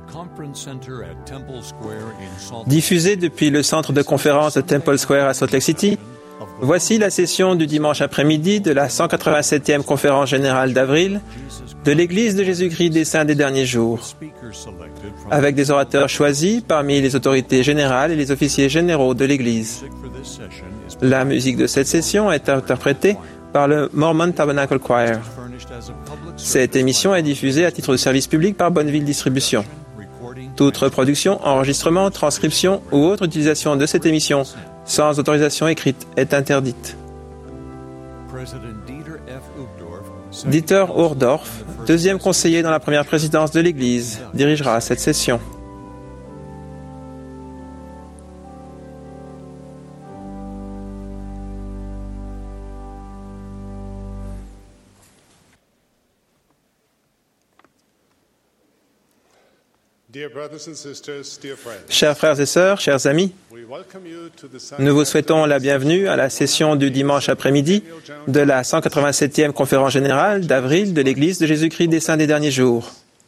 Diffusée depuis le centre de conférence de Temple Square à Salt Lake City, voici la session du dimanche après-midi de la 187e conférence générale d'avril de l'Église de Jésus-Christ des Saints des Derniers Jours, avec des orateurs choisis parmi les autorités générales et les officiers généraux de l'Église. La musique de cette session est interprétée par le Mormon Tabernacle Choir. Cette émission est diffusée à titre de service public par Bonneville Distribution. Toute reproduction, enregistrement, transcription ou autre utilisation de cette émission sans autorisation écrite est interdite. Dieter Uchtdorf, deuxième conseiller dans la première présidence de l'Église, dirigera cette session. Chers frères et sœurs, chers amis, nous vous souhaitons la bienvenue à la session du dimanche après-midi de la 187e conférence générale d'avril de l'Église de Jésus-Christ des Saints des Derniers Jours.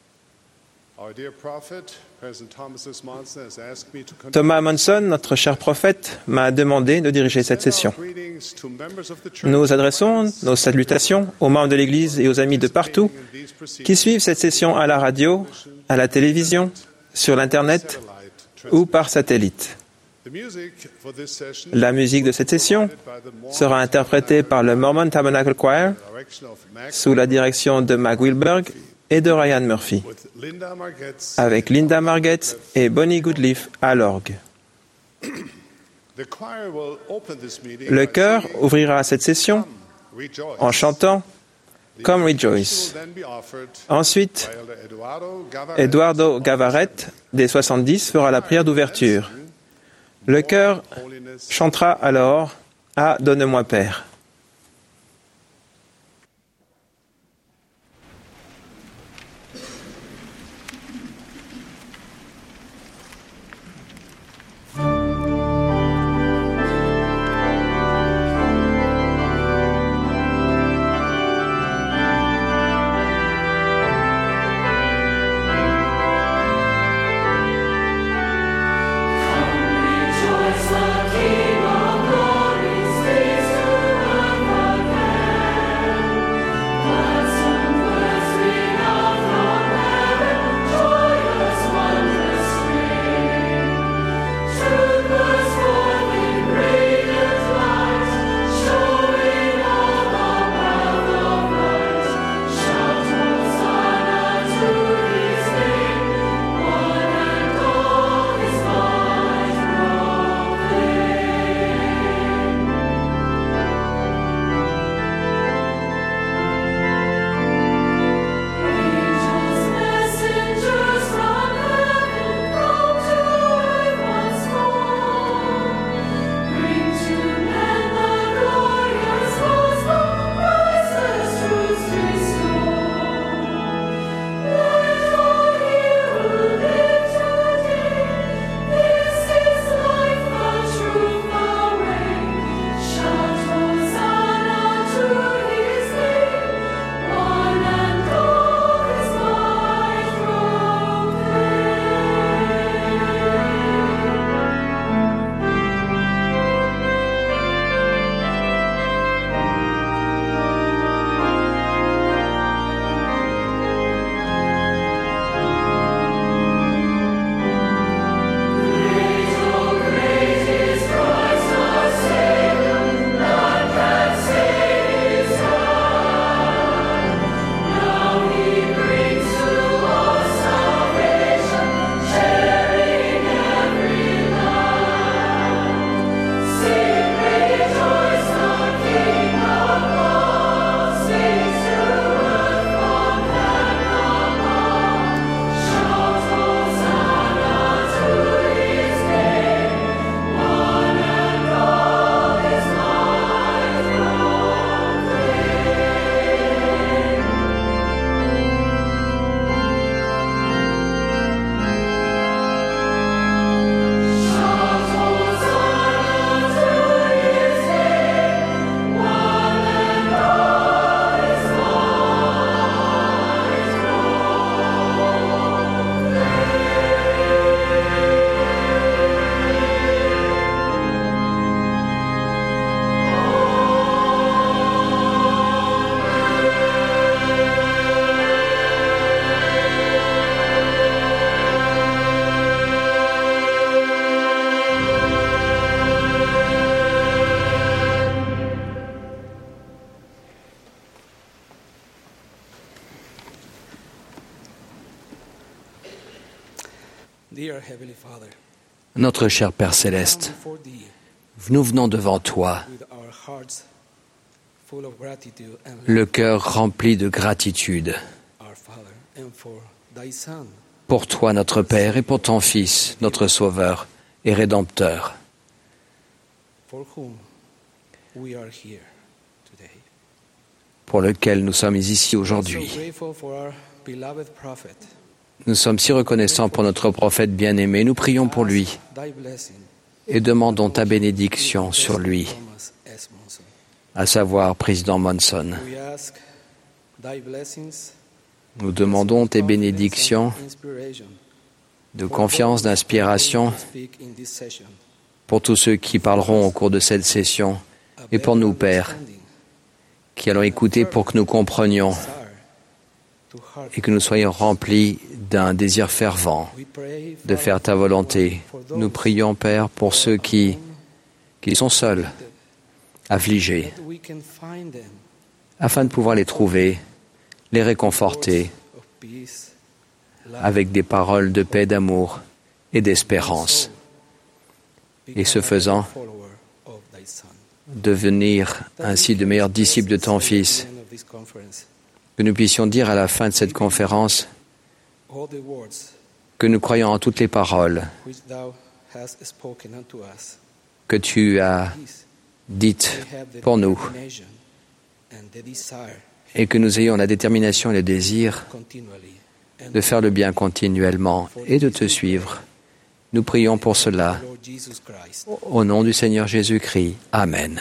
Thomas Monson, notre cher prophète, m'a demandé de diriger cette session. Nous adressons nos salutations aux membres de l'Église et aux amis de partout qui suivent cette session à la radio, à la télévision, sur l'Internet ou par satellite. La musique de cette session sera interprétée par le Mormon Tabernacle Choir sous la direction de Mag Wilberg et de Ryan Murphy, avec Linda Margetts et Bonnie Goodleaf à l'orgue. Le chœur ouvrira cette session en chantant « Come Rejoice ». Ensuite, Eduardo Gavaret, des 70, fera la prière d'ouverture. Le chœur chantera alors « Ah, donne-moi Père ». King of glory stays forever. Notre cher Père céleste, nous venons devant toi, le cœur rempli de gratitude pour toi, notre Père, et pour ton Fils, notre Sauveur et Rédempteur, pour lequel nous sommes ici aujourd'hui. Nous sommes si reconnaissants pour notre prophète bien-aimé. Nous prions pour lui et demandons ta bénédiction sur lui, à savoir président Monson. Nous demandons tes bénédictions de confiance, d'inspiration pour tous ceux qui parleront au cours de cette session et pour nous, Père, qui allons écouter pour que nous comprenions et que nous soyons remplis d'un désir fervent de faire ta volonté. Nous prions, Père, pour ceux qui sont seuls, affligés, afin de pouvoir les trouver, les réconforter avec des paroles de paix, d'amour et d'espérance. Et ce faisant, devenir ainsi de meilleurs disciples de ton Fils, que nous puissions dire à la fin de cette conférence que nous croyons en toutes les paroles que tu as dites pour nous et que nous ayons la détermination et le désir de faire le bien continuellement et de te suivre. Nous prions pour cela au nom du Seigneur Jésus-Christ. Amen.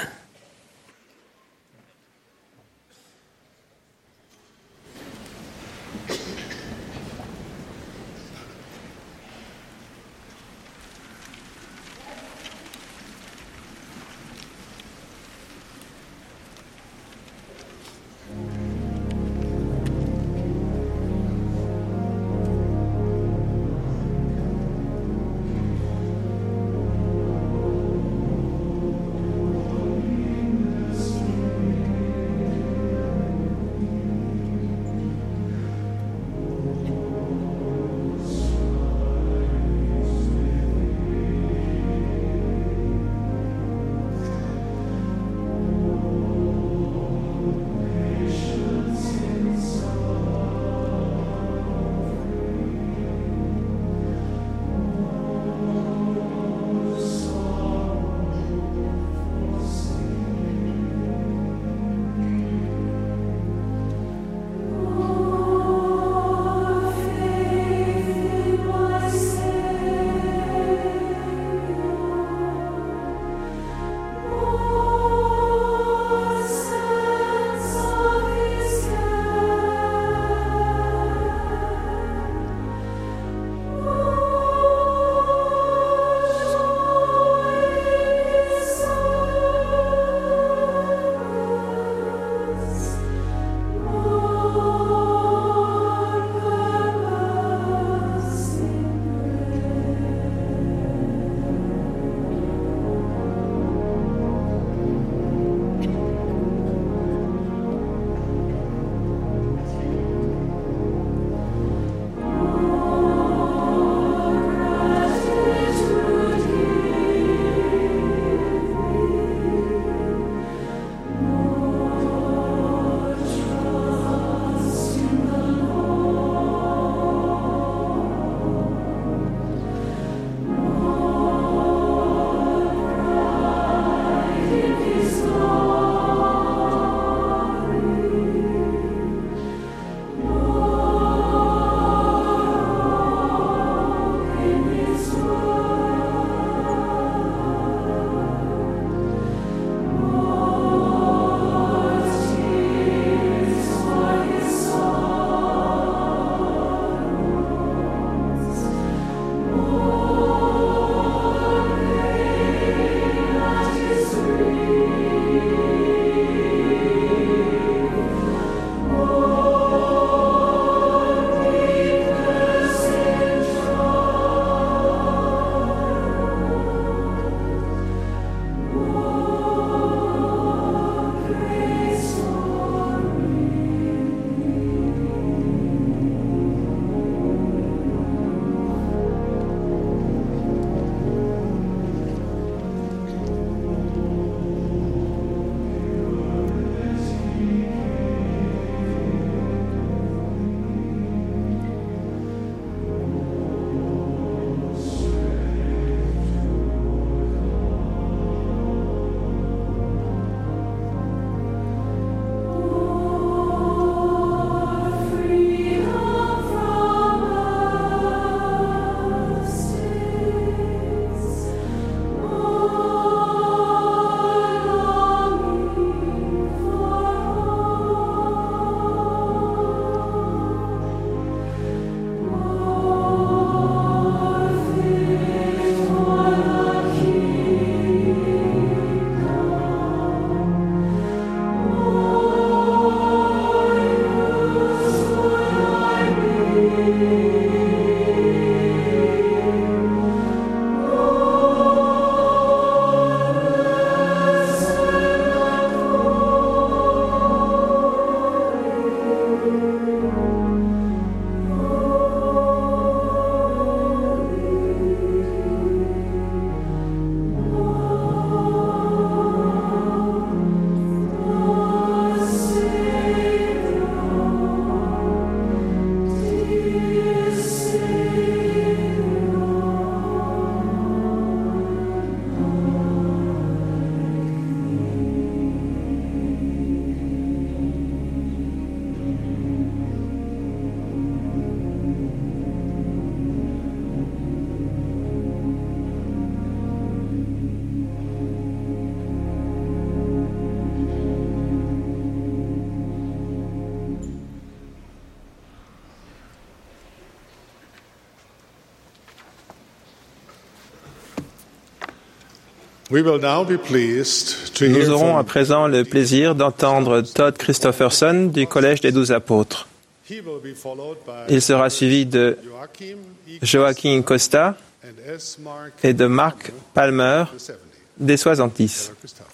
Nous aurons à présent le plaisir d'entendre Todd Christofferson du Collège des 12 Apôtres. Il sera suivi de Joaquin Costa et de Mark Palmer des 70.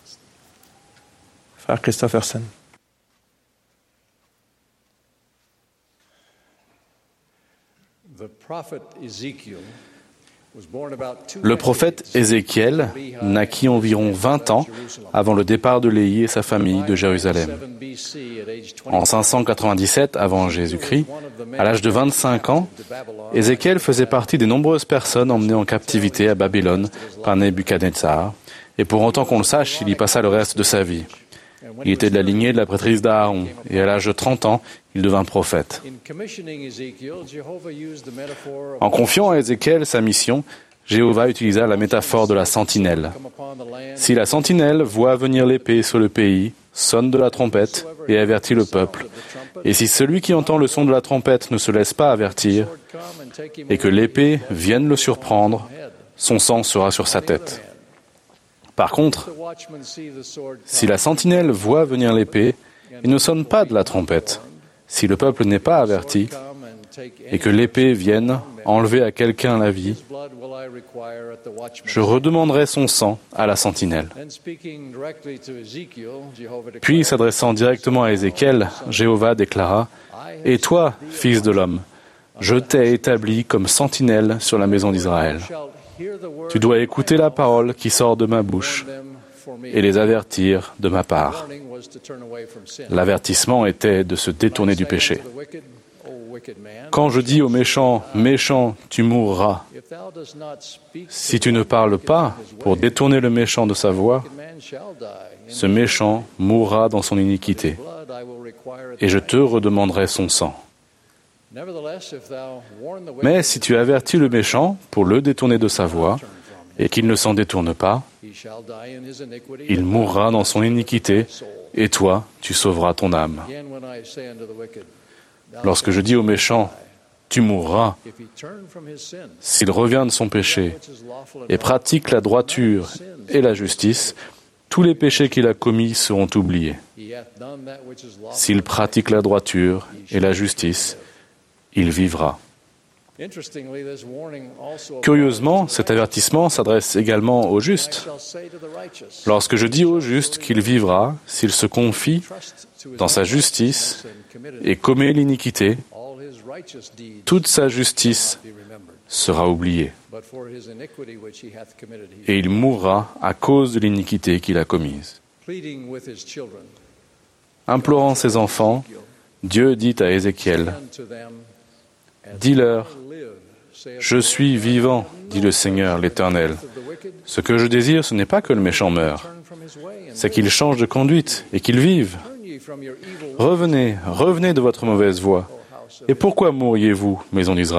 Frère Christofferson. Le prophète Ézéchiel naquit environ 20 ans avant le départ de Léhi et sa famille de Jérusalem. En 597 avant Jésus-Christ, à l'âge de 25 ans, Ézéchiel faisait partie des nombreuses personnes emmenées en captivité à Babylone par Nebuchadnezzar, et pour autant qu'on le sache, il y passa le reste de sa vie. Il était de la lignée de la prêtrise d'Aaron, et à l'âge de 30 ans, il devint prophète. En confiant à Ézéchiel sa mission, Jéhovah utilisa la métaphore de la sentinelle. Si la sentinelle voit venir l'épée sur le pays, sonne de la trompette et avertit le peuple, et si celui qui entend le son de la trompette ne se laisse pas avertir, et que l'épée vienne le surprendre, son sang sera sur sa tête. Par contre, si la sentinelle voit venir l'épée et ne sonne pas de la trompette, si le peuple n'est pas averti, et que l'épée vienne enlever à quelqu'un la vie, je redemanderai son sang à la sentinelle. Puis, s'adressant directement à Ézéchiel, Jéhovah déclara, « Et toi, fils de l'homme, je t'ai établi comme sentinelle sur la maison d'Israël. Tu dois écouter la parole qui sort de ma bouche et les avertir de ma part. » L'avertissement était de se détourner du péché. Quand je dis au méchant, « Méchant, tu mourras », si tu ne parles pas pour détourner le méchant de sa voie, ce méchant mourra dans son iniquité, et je te redemanderai son sang. Mais si tu avertis le méchant pour le détourner de sa voie, et qu'il ne s'en détourne pas, il mourra dans son iniquité, et toi, tu sauveras ton âme. Lorsque je dis au méchant, tu mourras, s'il revient de son péché et pratique la droiture et la justice, tous les péchés qu'il a commis seront oubliés. S'il pratique la droiture et la justice, il vivra. Curieusement, cet avertissement s'adresse également aux justes. Lorsque je dis au juste qu'il vivra s'il se confie dans sa justice et commet l'iniquité, toute sa justice sera oubliée. Et il mourra à cause de l'iniquité qu'il a commise. Implorant ses enfants, Dieu dit à Ézéchiel, « Dis-leur, je suis vivant, dit le Seigneur l'Éternel. Ce que je désire, ce n'est pas que le méchant meure, c'est qu'il change de conduite et qu'il vive. Revenez, revenez de votre mauvaise voie. Et pourquoi mourriez-vous, maison d'Israël ?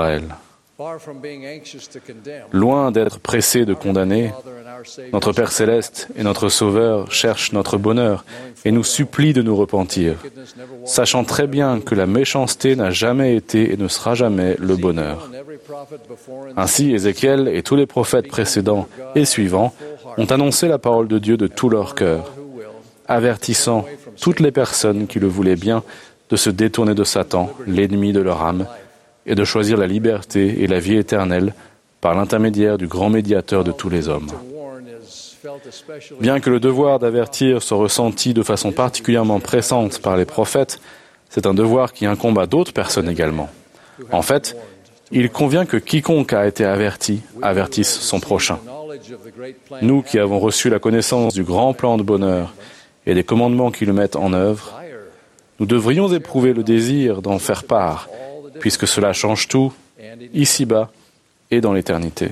Loin d'être pressé de condamner, notre Père céleste et notre Sauveur cherchent notre bonheur et nous supplient de nous repentir, sachant très bien que la méchanceté n'a jamais été et ne sera jamais le bonheur. Ainsi, Ézéchiel et tous les prophètes précédents et suivants ont annoncé la parole de Dieu de tout leur cœur, avertissant toutes les personnes qui le voulaient bien de se détourner de Satan, l'ennemi de leur âme, et de choisir la liberté et la vie éternelle par l'intermédiaire du grand médiateur de tous les hommes. Bien que le devoir d'avertir soit ressenti de façon particulièrement pressante par les prophètes, c'est un devoir qui incombe à d'autres personnes également. En fait, il convient que quiconque a été averti avertisse son prochain. Nous qui avons reçu la connaissance du grand plan de bonheur et des commandements qui le mettent en œuvre, nous devrions éprouver le désir d'en faire part, puisque cela change tout, ici-bas et dans l'éternité.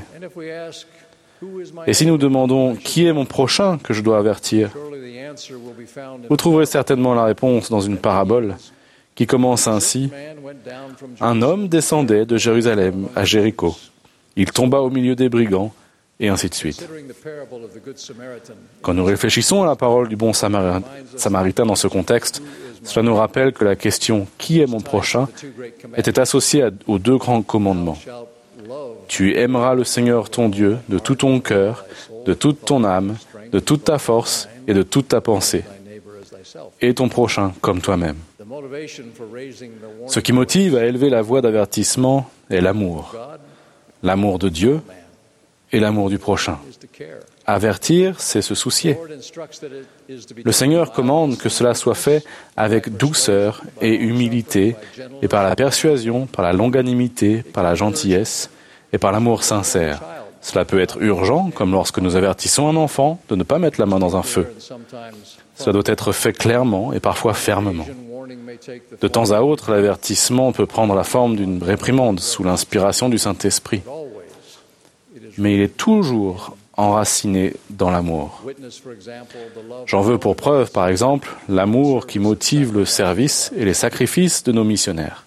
Et si nous demandons « Qui est mon prochain que je dois avertir ?», vous trouverez certainement la réponse dans une parabole qui commence ainsi. Un homme descendait de Jérusalem à Jéricho. Il tomba au milieu des brigands, et ainsi de suite. Quand nous réfléchissons à la parole du bon Samaritain dans ce contexte, cela nous rappelle que la question « Qui est mon prochain ?», était associée aux deux grands commandements. Tu aimeras le Seigneur ton Dieu de tout ton cœur, de toute ton âme de toute ta force et de toute ta pensée, et ton prochain comme toi-même. Ce qui motive à élever la voix d'avertissement est l'amour. L'amour de Dieu et l'amour du prochain. Avertir, c'est se soucier. Le Seigneur commande que cela soit fait avec douceur et humilité, et par la persuasion, par la longanimité, par la gentillesse et par l'amour sincère. Cela peut être urgent, comme lorsque nous avertissons un enfant de ne pas mettre la main dans un feu. Cela doit être fait clairement et parfois fermement. De temps à autre, l'avertissement peut prendre la forme d'une réprimande sous l'inspiration du Saint-Esprit. Mais il est toujours enraciné dans l'amour. J'en veux pour preuve, par exemple, l'amour qui motive le service et les sacrifices de nos missionnaires.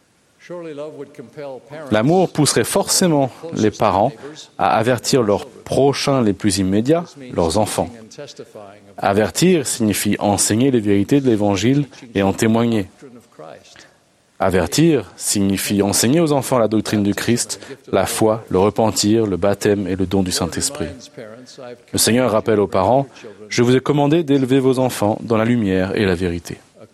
L'amour pousserait forcément les parents à avertir leurs prochains les plus immédiats, leurs enfants. Avertir signifie enseigner les vérités de l'Évangile et en témoigner. Avertir signifie enseigner aux enfants la doctrine du Christ, la foi, le repentir, le baptême et le don du Saint-Esprit. Le Seigneur rappelle aux parents, « Je vous ai commandé d'élever vos enfants dans la lumière et la vérité. »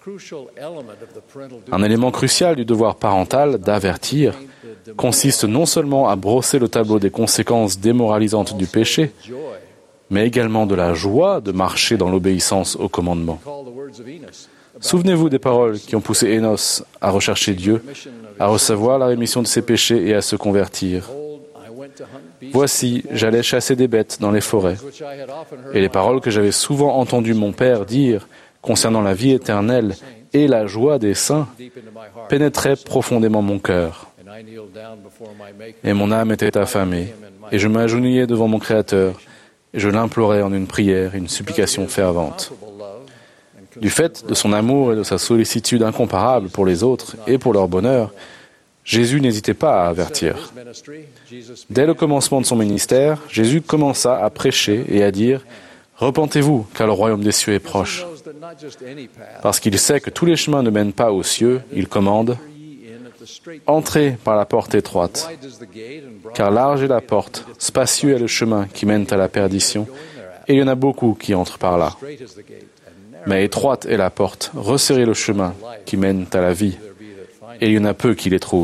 Un élément crucial du devoir parental d'avertir consiste non seulement à brosser le tableau des conséquences démoralisantes du péché, mais également de la joie de marcher dans l'obéissance au commandement. Souvenez-vous des paroles qui ont poussé Énos à rechercher Dieu, à recevoir la rémission de ses péchés et à se convertir. Voici, j'allais chasser des bêtes dans les forêts. Et les paroles que j'avais souvent entendu mon père dire concernant la vie éternelle et la joie des saints pénétraient profondément mon cœur. Et mon âme était affamée, et je m'agenouillais devant mon Créateur, et je l'implorais en une prière, une supplication fervente. Du fait de son amour et de sa sollicitude incomparable pour les autres et pour leur bonheur, Jésus n'hésitait pas à avertir. Dès le commencement de son ministère, Jésus commença à prêcher et à dire « Repentez-vous, car le royaume des cieux est proche. » Parce qu'il sait que tous les chemins ne mènent pas aux cieux, il commande « Entrez par la porte étroite, car large est la porte, spacieux est le chemin qui mène à la perdition, et il y en a beaucoup qui entrent par là. Mais étroite est la porte, resserrez le chemin qui mène à la vie, et il y en a peu qui les trouvent. »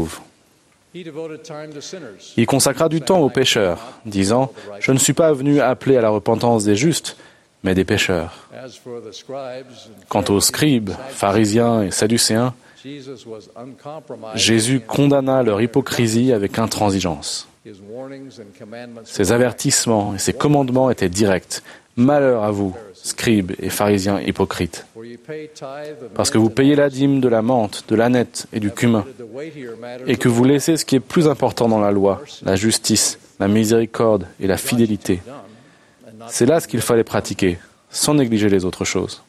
Il consacra du temps aux pécheurs, disant « Je ne suis pas venu appeler à la repentance des justes, mais des pécheurs. » Quant aux scribes, pharisiens et sadducéens, Jésus condamna leur hypocrisie avec intransigeance. Ses avertissements et ses commandements étaient directs. Malheur à vous, scribes et pharisiens hypocrites, parce que vous payez la dîme de la menthe, de l'âneth et du cumin, et que vous laissez ce qui est plus important dans la loi, la justice, la miséricorde et la fidélité. C'est là ce qu'il fallait pratiquer, sans négliger les autres choses.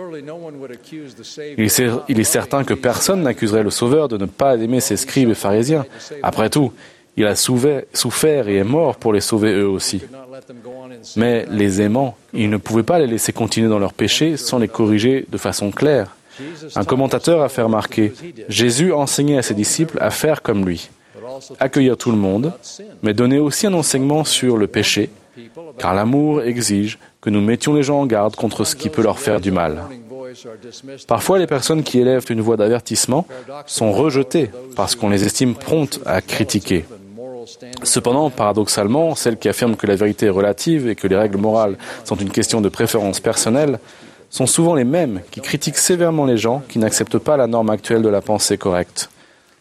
Il est certain que personne n'accuserait le Sauveur de ne pas aimer ses scribes et pharisiens. Après tout, il a souffert et est mort pour les sauver eux aussi. Mais les aimant, il ne pouvait pas les laisser continuer dans leurs péchés sans les corriger de façon claire. Un commentateur a fait remarquer, Jésus enseignait à ses disciples à faire comme lui, accueillir tout le monde, mais donner aussi un enseignement sur le péché, car l'amour exige que nous mettions les gens en garde contre ce qui peut leur faire du mal. Parfois, les personnes qui élèvent une voix d'avertissement sont rejetées parce qu'on les estime promptes à critiquer. Cependant, paradoxalement, celles qui affirment que la vérité est relative et que les règles morales sont une question de préférence personnelle sont souvent les mêmes qui critiquent sévèrement les gens qui n'acceptent pas la norme actuelle de la pensée correcte.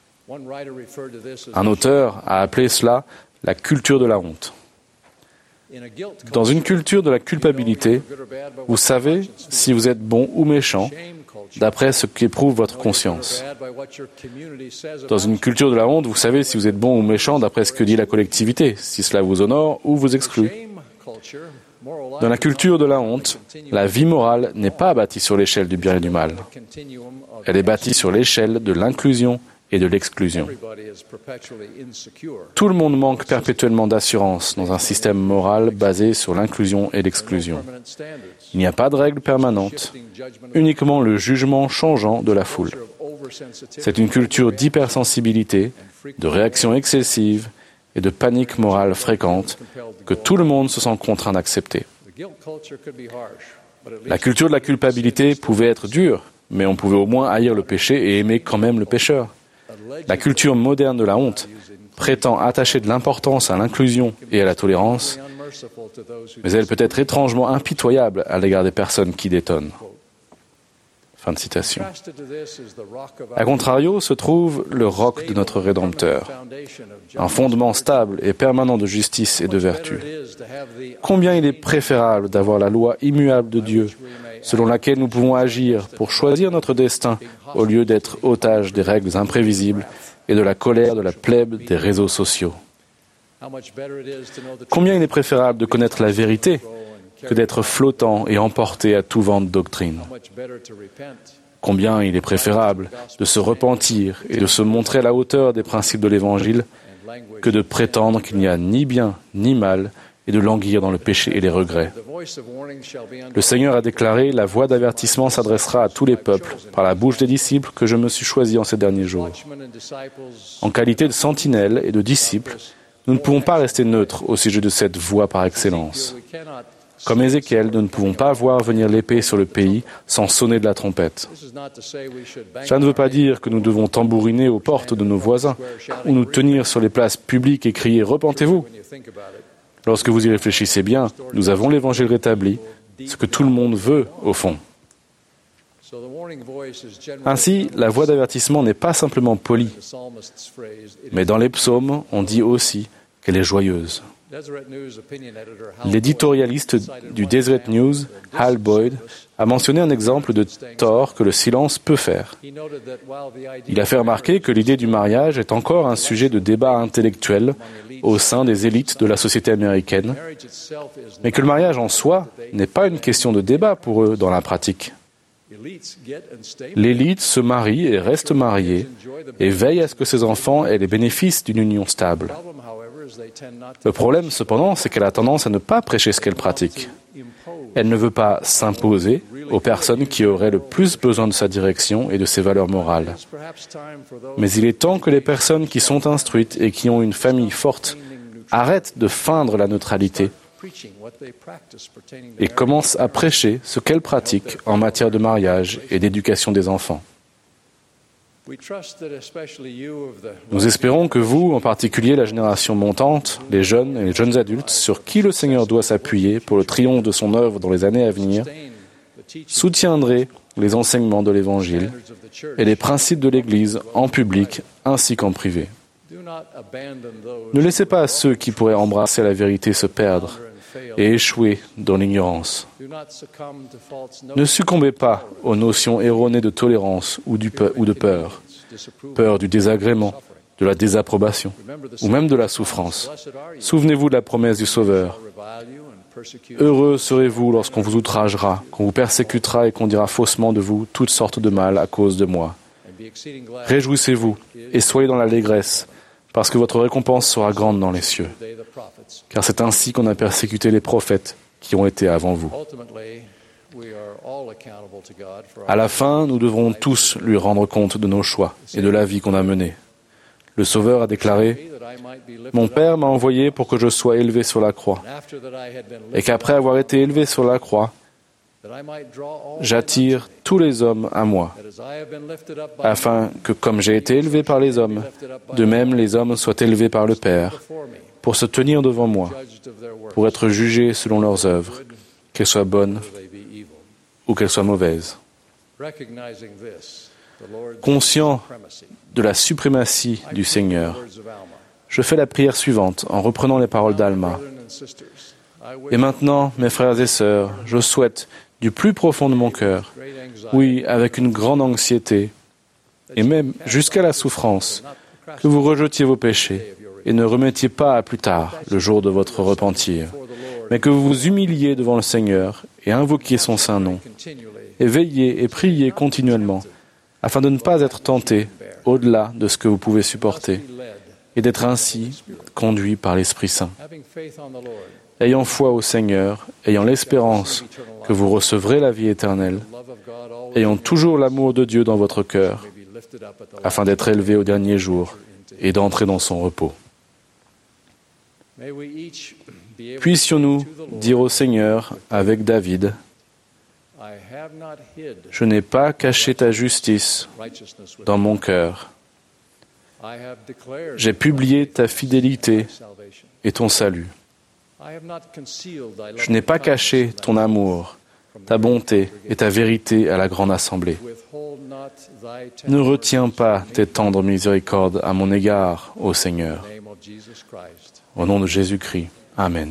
Un auteur a appelé cela la culture de la honte. Dans une culture de la culpabilité, vous savez si vous êtes bon ou méchant d'après ce qu'éprouve votre conscience. Dans une culture de la honte, vous savez si vous êtes bon ou méchant d'après ce que dit la collectivité, si cela vous honore ou vous exclut. Dans la culture de la honte, la vie morale n'est pas bâtie sur l'échelle du bien et du mal. Elle est bâtie sur l'échelle de l'inclusion et de l'exclusion. Tout le monde manque perpétuellement d'assurance dans un système moral basé sur l'inclusion et l'exclusion. Il n'y a pas de règle permanente, uniquement le jugement changeant de la foule. C'est une culture d'hypersensibilité, de réaction excessive et de panique morale fréquente que tout le monde se sent contraint d'accepter. La culture de la culpabilité pouvait être dure, mais on pouvait au moins haïr le péché et aimer quand même le pécheur. La culture moderne de la honte prétend attacher de l'importance à l'inclusion et à la tolérance, mais elle peut être étrangement impitoyable à l'égard des personnes qui détonnent. Fin de citation. A contrario se trouve le roc de notre Rédempteur, un fondement stable et permanent de justice et de vertu. Combien il est préférable d'avoir la loi immuable de Dieu, selon laquelle nous pouvons agir pour choisir notre destin, au lieu d'être otages des règles imprévisibles et de la colère de la plèbe des réseaux sociaux. Combien il est préférable de connaître la vérité que d'être flottant et emporté à tout vent de doctrine. Combien il est préférable de se repentir et de se montrer à la hauteur des principes de l'Évangile que de prétendre qu'il n'y a ni bien ni mal et de languir dans le péché et les regrets. Le Seigneur a déclaré « La voix d'avertissement s'adressera à tous les peuples par la bouche des disciples que je me suis choisis en ces derniers jours. » En qualité de sentinelles et de disciples, nous ne pouvons pas rester neutres au sujet de cette voix par excellence. Comme Ézéchiel, nous ne pouvons pas voir venir l'épée sur le pays sans sonner de la trompette. Cela ne veut pas dire que nous devons tambouriner aux portes de nos voisins ou nous tenir sur les places publiques et crier « Repentez-vous !» Lorsque vous y réfléchissez bien, nous avons l'Évangile rétabli, ce que tout le monde veut au fond. Ainsi, la voix d'avertissement n'est pas simplement polie, mais dans les psaumes, on dit aussi qu'elle est joyeuse. L'éditorialiste du Deseret News, Hal Boyd, a mentionné un exemple de tort que le silence peut faire. Il a fait remarquer que l'idée du mariage est encore un sujet de débat intellectuel au sein des élites de la société américaine, mais que le mariage en soi n'est pas une question de débat pour eux dans la pratique. L'élite se marie et reste mariée et veille à ce que ses enfants aient les bénéfices d'une union stable. Le problème, cependant, c'est qu'elle a tendance à ne pas prêcher ce qu'elle pratique. Elle ne veut pas s'imposer aux personnes qui auraient le plus besoin de sa direction et de ses valeurs morales. Mais il est temps que les personnes qui sont instruites et qui ont une famille forte arrêtent de feindre la neutralité et commencent à prêcher ce qu'elles pratiquent en matière de mariage et d'éducation des enfants. Nous espérons que vous, en particulier la génération montante, les jeunes et les jeunes adultes, sur qui le Seigneur doit s'appuyer pour le triomphe de son œuvre dans les années à venir, soutiendrez les enseignements de l'Évangile et les principes de l'Église en public ainsi qu'en privé. Ne laissez pas ceux qui pourraient embrasser la vérité se perdre et échouer dans l'ignorance. Ne succombez pas aux notions erronées de tolérance ou de peur. Peur du désagrément, de la désapprobation ou même de la souffrance. Souvenez-vous de la promesse du Sauveur. Heureux serez-vous lorsqu'on vous outragera, qu'on vous persécutera et qu'on dira faussement de vous toutes sortes de mal à cause de moi. Réjouissez-vous et soyez dans l'allégresse, parce que votre récompense sera grande dans les cieux. Car c'est ainsi qu'on a persécuté les prophètes qui ont été avant vous. À la fin, nous devrons tous lui rendre compte de nos choix et de la vie qu'on a menée. Le Sauveur a déclaré « Mon Père m'a envoyé pour que je sois élevé sur la croix, et qu'après avoir été élevé sur la croix, j'attire tous les hommes à moi, afin que, comme j'ai été élevé par les hommes, de même les hommes soient élevés par le Père, pour se tenir devant moi, pour être jugés selon leurs œuvres, qu'elles soient bonnes ou qu'elles soient mauvaises. » Conscient de la suprématie du Seigneur, je fais la prière suivante en reprenant les paroles d'Alma. Et maintenant, mes frères et sœurs, je souhaite du plus profond de mon cœur, oui, avec une grande anxiété, et même jusqu'à la souffrance, que vous rejetiez vos péchés et ne remettiez pas à plus tard le jour de votre repentir, mais que vous vous humiliez devant le Seigneur et invoquiez son saint nom, et veillez et priez continuellement, afin de ne pas être tentés au-delà de ce que vous pouvez supporter, et d'être ainsi conduits par l'Esprit Saint. Ayant foi au Seigneur, ayant l'espérance que vous recevrez la vie éternelle, ayant toujours l'amour de Dieu dans votre cœur, afin d'être élevés au dernier jour et d'entrer dans son repos. puissions-nous dire au Seigneur avec David, « Je n'ai pas caché ta justice dans mon cœur. J'ai publié ta fidélité et ton salut. Je n'ai pas caché ton amour, ta bonté et ta vérité à la grande assemblée. Ne retiens pas tes tendres miséricordes à mon égard, ô Seigneur. Au nom de Jésus-Christ. Amen.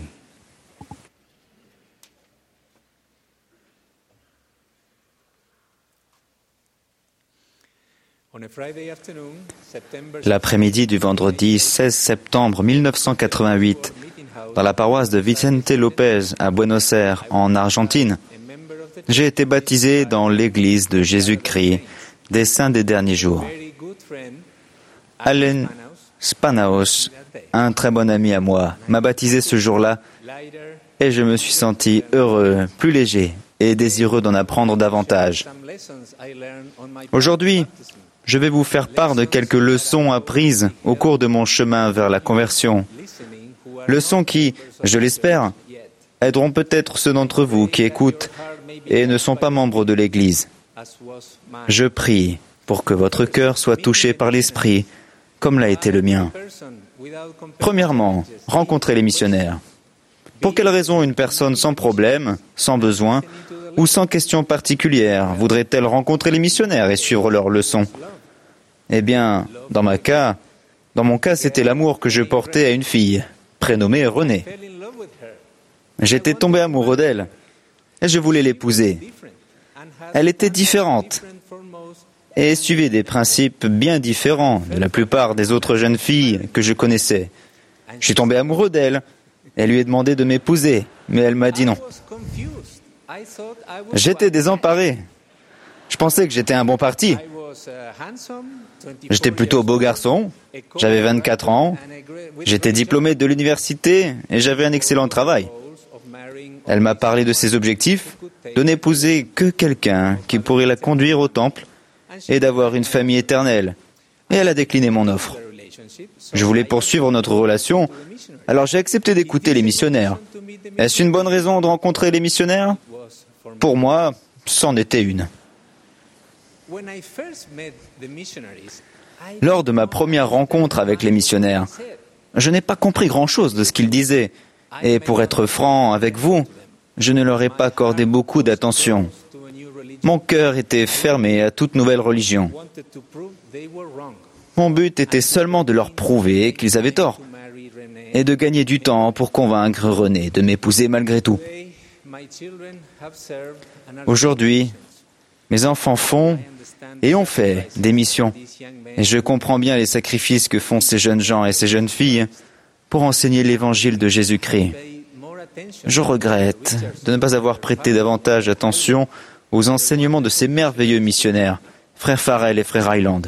L'après-midi du vendredi 16 septembre 1988, dans la paroisse de Vicente Lopez à Buenos Aires, en Argentine, j'ai été baptisé dans l'Église de Jésus-Christ des Saints des Derniers Jours. Allen Spanaos, un très bon ami à moi, m'a baptisé ce jour-là et je me suis senti heureux, plus léger et désireux d'en apprendre davantage. Aujourd'hui, je vais vous faire part de quelques leçons apprises au cours de mon chemin vers la conversion. Leçons qui, je l'espère, aideront peut-être ceux d'entre vous qui écoutent et ne sont pas membres de l'Église. Je prie pour que votre cœur soit touché par l'Esprit, comme l'a été le mien. Premièrement, rencontrer les missionnaires. Pour quelle raison une personne sans problème, sans besoin ou sans question particulière voudrait-elle rencontrer les missionnaires et suivre leurs leçons ? Eh bien, dans mon cas, c'était l'amour que je portais à une fille, prénommée Renée. J'étais tombé amoureux d'elle et je voulais l'épouser. Elle était différente et suivait des principes bien différents de la plupart des autres jeunes filles que je connaissais. Je suis tombé amoureux d'elle et lui ai demandé de m'épouser, mais elle m'a dit non. J'étais désemparé. Je pensais que j'étais un bon parti. J'étais plutôt beau garçon, j'avais 24 ans, j'étais diplômé de l'université et j'avais un excellent travail. Elle m'a parlé de ses objectifs, de n'épouser que quelqu'un qui pourrait la conduire au temple et d'avoir une famille éternelle. Et elle a décliné mon offre. Je voulais poursuivre notre relation, alors j'ai accepté d'écouter les missionnaires. Est-ce une bonne raison de rencontrer les missionnaires ? Pour moi, c'en était une. Lors de ma première rencontre avec les missionnaires, je n'ai pas compris grand-chose de ce qu'ils disaient. Et pour être franc avec vous, je ne leur ai pas accordé beaucoup d'attention. Mon cœur était fermé à toute nouvelle religion. Mon but était seulement de leur prouver qu'ils avaient tort et de gagner du temps pour convaincre Renée de m'épouser malgré tout. Aujourd'hui, mes enfants font et ont fait des missions. Et je comprends bien les sacrifices que font ces jeunes gens et ces jeunes filles pour enseigner l'évangile de Jésus-Christ. Je regrette de ne pas avoir prêté davantage attention aux enseignements de ces merveilleux missionnaires, frère Farrell et frère Highland.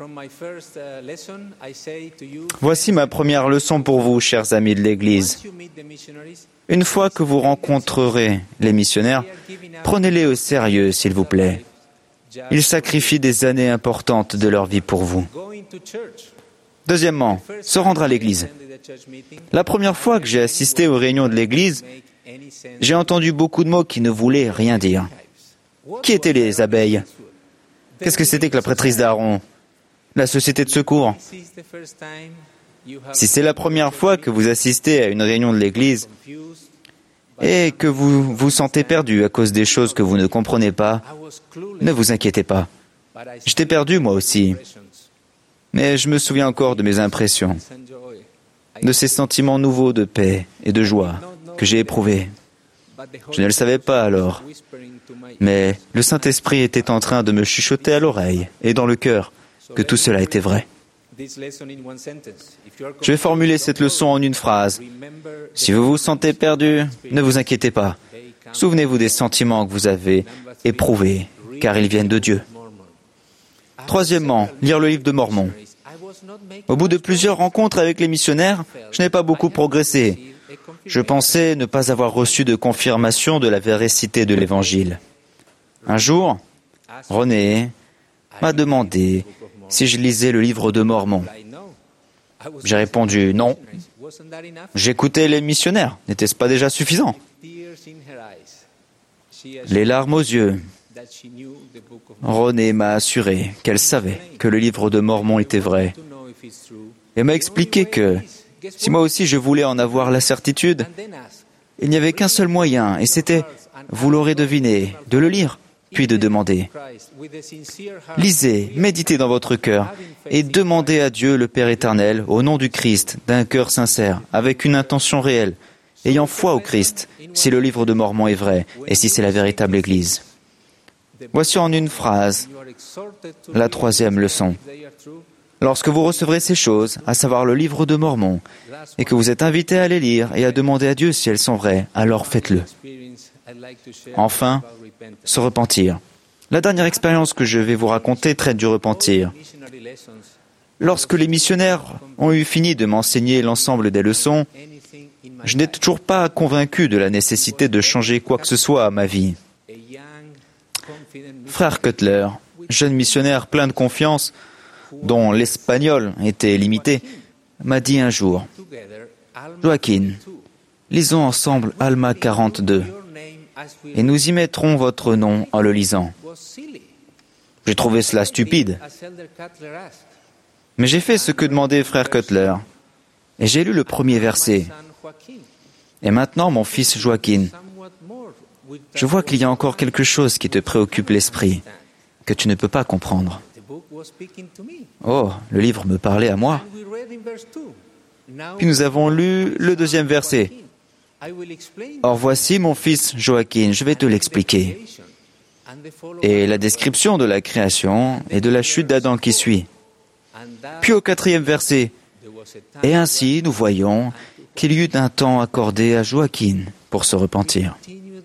Voici ma première leçon pour vous, chers amis de l'Église. Une fois que vous rencontrerez les missionnaires, prenez-les au sérieux, s'il vous plaît. Ils sacrifient des années importantes de leur vie pour vous. Deuxièmement, se rendre à l'Église. La première fois que j'ai assisté aux réunions de l'Église, j'ai entendu beaucoup de mots qui ne voulaient rien dire. Qui étaient les abeilles ? Qu'est-ce que c'était que la prêtrise d'Aaron ? La société de secours ? Si c'est la première fois que vous assistez à une réunion de l'Église et que vous vous sentez perdu à cause des choses que vous ne comprenez pas, ne vous inquiétez pas. J'étais perdu moi aussi. Mais je me souviens encore de mes impressions, de ces sentiments nouveaux de paix et de joie que j'ai éprouvés. Je ne le savais pas alors, mais le Saint-Esprit était en train de me chuchoter à l'oreille et dans le cœur que tout cela était vrai. Je vais formuler cette leçon en une phrase. Si vous vous sentez perdu, ne vous inquiétez pas. Souvenez-vous des sentiments que vous avez éprouvés, car ils viennent de Dieu. Troisièmement, lire le livre de Mormon. Au bout de plusieurs rencontres avec les missionnaires, je n'ai pas beaucoup progressé. Je pensais ne pas avoir reçu de confirmation de la véracité de l'Évangile. Un jour, René m'a demandé si je lisais le livre de Mormon. J'ai répondu non, J'écoutais les missionnaires. N'était-ce pas déjà suffisant? Les larmes aux yeux, René m'a assuré qu'elle savait que le livre de Mormon était vrai. Et m'a expliqué que si moi aussi je voulais en avoir la certitude, il n'y avait qu'un seul moyen, et c'était, vous l'aurez deviné, de le lire, puis de demander. Lisez, méditez dans votre cœur, et demandez à Dieu le Père éternel, au nom du Christ, d'un cœur sincère, avec une intention réelle, ayant foi au Christ, si le livre de Mormon est vrai, et si c'est la véritable Église. Voici en une phrase la troisième leçon. Lorsque vous recevrez ces choses, à savoir le livre de Mormon, et que vous êtes invité à les lire et à demander à Dieu si elles sont vraies, alors faites-le. Enfin, se repentir. La dernière expérience que je vais vous raconter traite du repentir. Lorsque les missionnaires ont eu fini de m'enseigner l'ensemble des leçons, je n'étais toujours pas convaincu de la nécessité de changer quoi que ce soit à ma vie. Frère Cutler, jeune missionnaire plein de confiance, dont l'espagnol était limité, m'a dit un jour, « Joaquin, lisons ensemble Alma 42, et nous y mettrons votre nom en le lisant. » J'ai trouvé cela stupide. Mais j'ai fait ce que demandait frère Cutler, et j'ai lu le premier verset. Et maintenant, mon fils Joaquin, je vois qu'il y a encore quelque chose qui te préoccupe l'esprit, que tu ne peux pas comprendre. Oh, le livre me parlait à moi. Puis nous avons lu le deuxième verset. Or voici mon fils Joaquin, je vais te l'expliquer. Et la description de la création et de la chute d'Adam qui suit. Puis au quatrième verset. Et ainsi nous voyons qu'il y eut un temps accordé à Joaquin pour se repentir.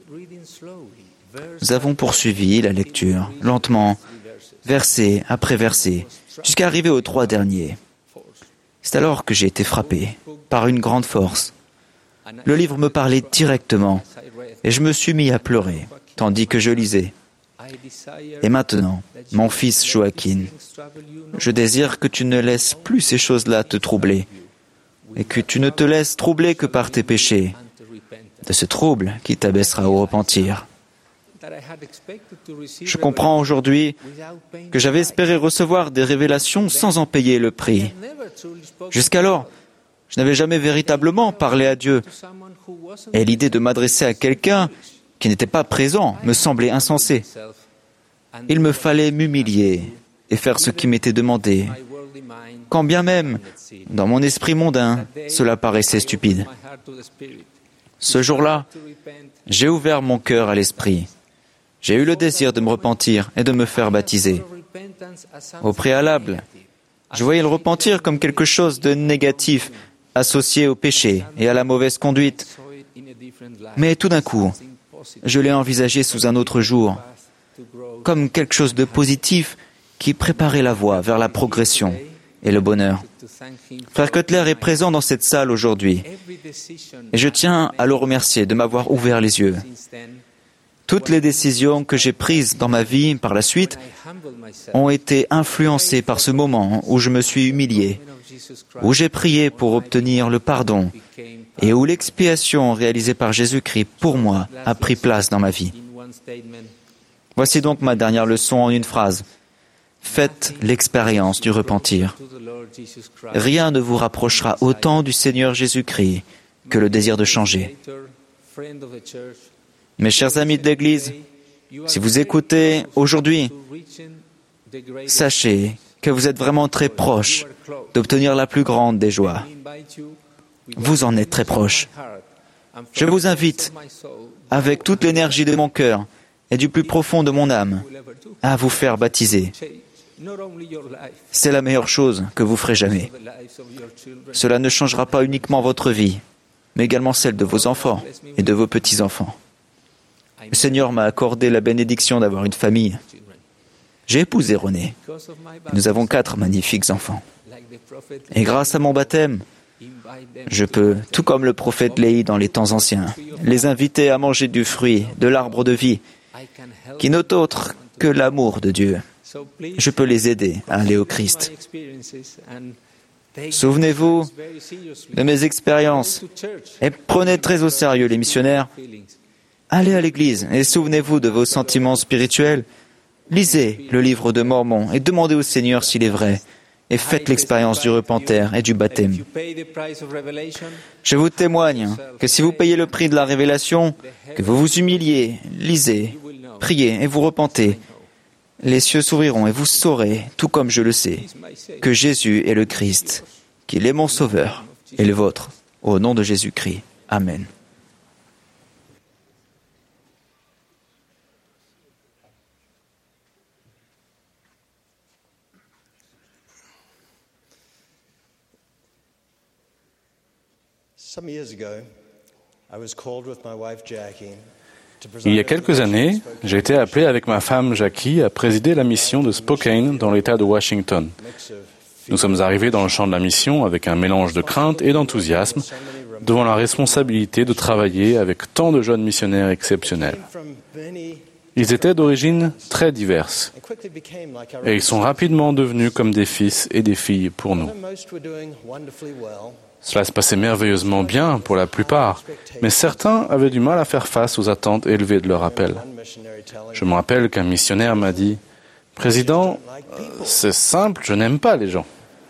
Nous avons poursuivi la lecture, lentement, verset après verset, jusqu'à arriver aux 3 derniers. C'est alors que j'ai été frappé par une grande force. Le livre me parlait directement et je me suis mis à pleurer, tandis que je lisais. Et maintenant, mon fils Joaquin, je désire que tu ne laisses plus ces choses-là te troubler et que tu ne te laisses troubler que par tes péchés, de ce trouble qui t'abaissera au repentir. Je comprends aujourd'hui que j'avais espéré recevoir des révélations sans en payer le prix. Jusqu'alors, je n'avais jamais véritablement parlé à Dieu. Et l'idée de m'adresser à quelqu'un qui n'était pas présent me semblait insensée. Il me fallait m'humilier et faire ce qui m'était demandé, quand bien même, dans mon esprit mondain, cela paraissait stupide. Ce jour-là, j'ai ouvert mon cœur à l'esprit. J'ai eu le désir de me repentir et de me faire baptiser. Au préalable, je voyais le repentir comme quelque chose de négatif, associé au péché et à la mauvaise conduite. Mais tout d'un coup, je l'ai envisagé sous un autre jour, comme quelque chose de positif qui préparait la voie vers la progression et le bonheur. Frère Cutler est présent dans cette salle aujourd'hui et je tiens à le remercier de m'avoir ouvert les yeux. Toutes les décisions que j'ai prises dans ma vie par la suite ont été influencées par ce moment où je me suis humilié, où j'ai prié pour obtenir le pardon et où l'expiation réalisée par Jésus-Christ pour moi a pris place dans ma vie. Voici donc ma dernière leçon en une phrase. Faites l'expérience du repentir. Rien ne vous rapprochera autant du Seigneur Jésus-Christ que le désir de changer. Mes chers amis de l'Église, si vous écoutez aujourd'hui, sachez que vous êtes vraiment très proche d'obtenir la plus grande des joies. Vous en êtes très proche. Je vous invite, avec toute l'énergie de mon cœur et du plus profond de mon âme, à vous faire baptiser. C'est la meilleure chose que vous ferez jamais. Cela ne changera pas uniquement votre vie, mais également celle de vos enfants et de vos petits-enfants. Le Seigneur m'a accordé la bénédiction d'avoir une famille. J'ai épousé René. Nous avons 4 magnifiques enfants. Et grâce à mon baptême, je peux, tout comme le prophète Léhi dans les temps anciens, les inviter à manger du fruit de l'arbre de vie, qui n'est autre que l'amour de Dieu. Je peux les aider à aller au Christ. Souvenez-vous de mes expériences et prenez très au sérieux les missionnaires. Allez à l'église et souvenez-vous de vos sentiments spirituels. Lisez le livre de Mormon et demandez au Seigneur s'il est vrai et faites l'expérience du repentir et du baptême. Je vous témoigne que si vous payez le prix de la révélation, que vous vous humiliez, lisez, priez et vous repentez, les cieux s'ouvriront et vous saurez, tout comme je le sais, que Jésus est le Christ, qu'il est mon Sauveur et le vôtre. Au nom de Jésus-Christ. Amen. Il y a quelques années, j'ai été appelé avec ma femme Jackie à présider la mission de Spokane dans l'État de Washington. Nous sommes arrivés dans le champ de la mission avec un mélange de crainte et d'enthousiasme devant la responsabilité de travailler avec tant de jeunes missionnaires exceptionnels. Ils étaient d'origines très diverses et ils sont rapidement devenus comme des fils et des filles pour nous. Cela se passait merveilleusement bien pour la plupart, mais certains avaient du mal à faire face aux attentes élevées de leur appel. Je me rappelle qu'un missionnaire m'a dit « Président, c'est simple, je n'aime pas les gens. »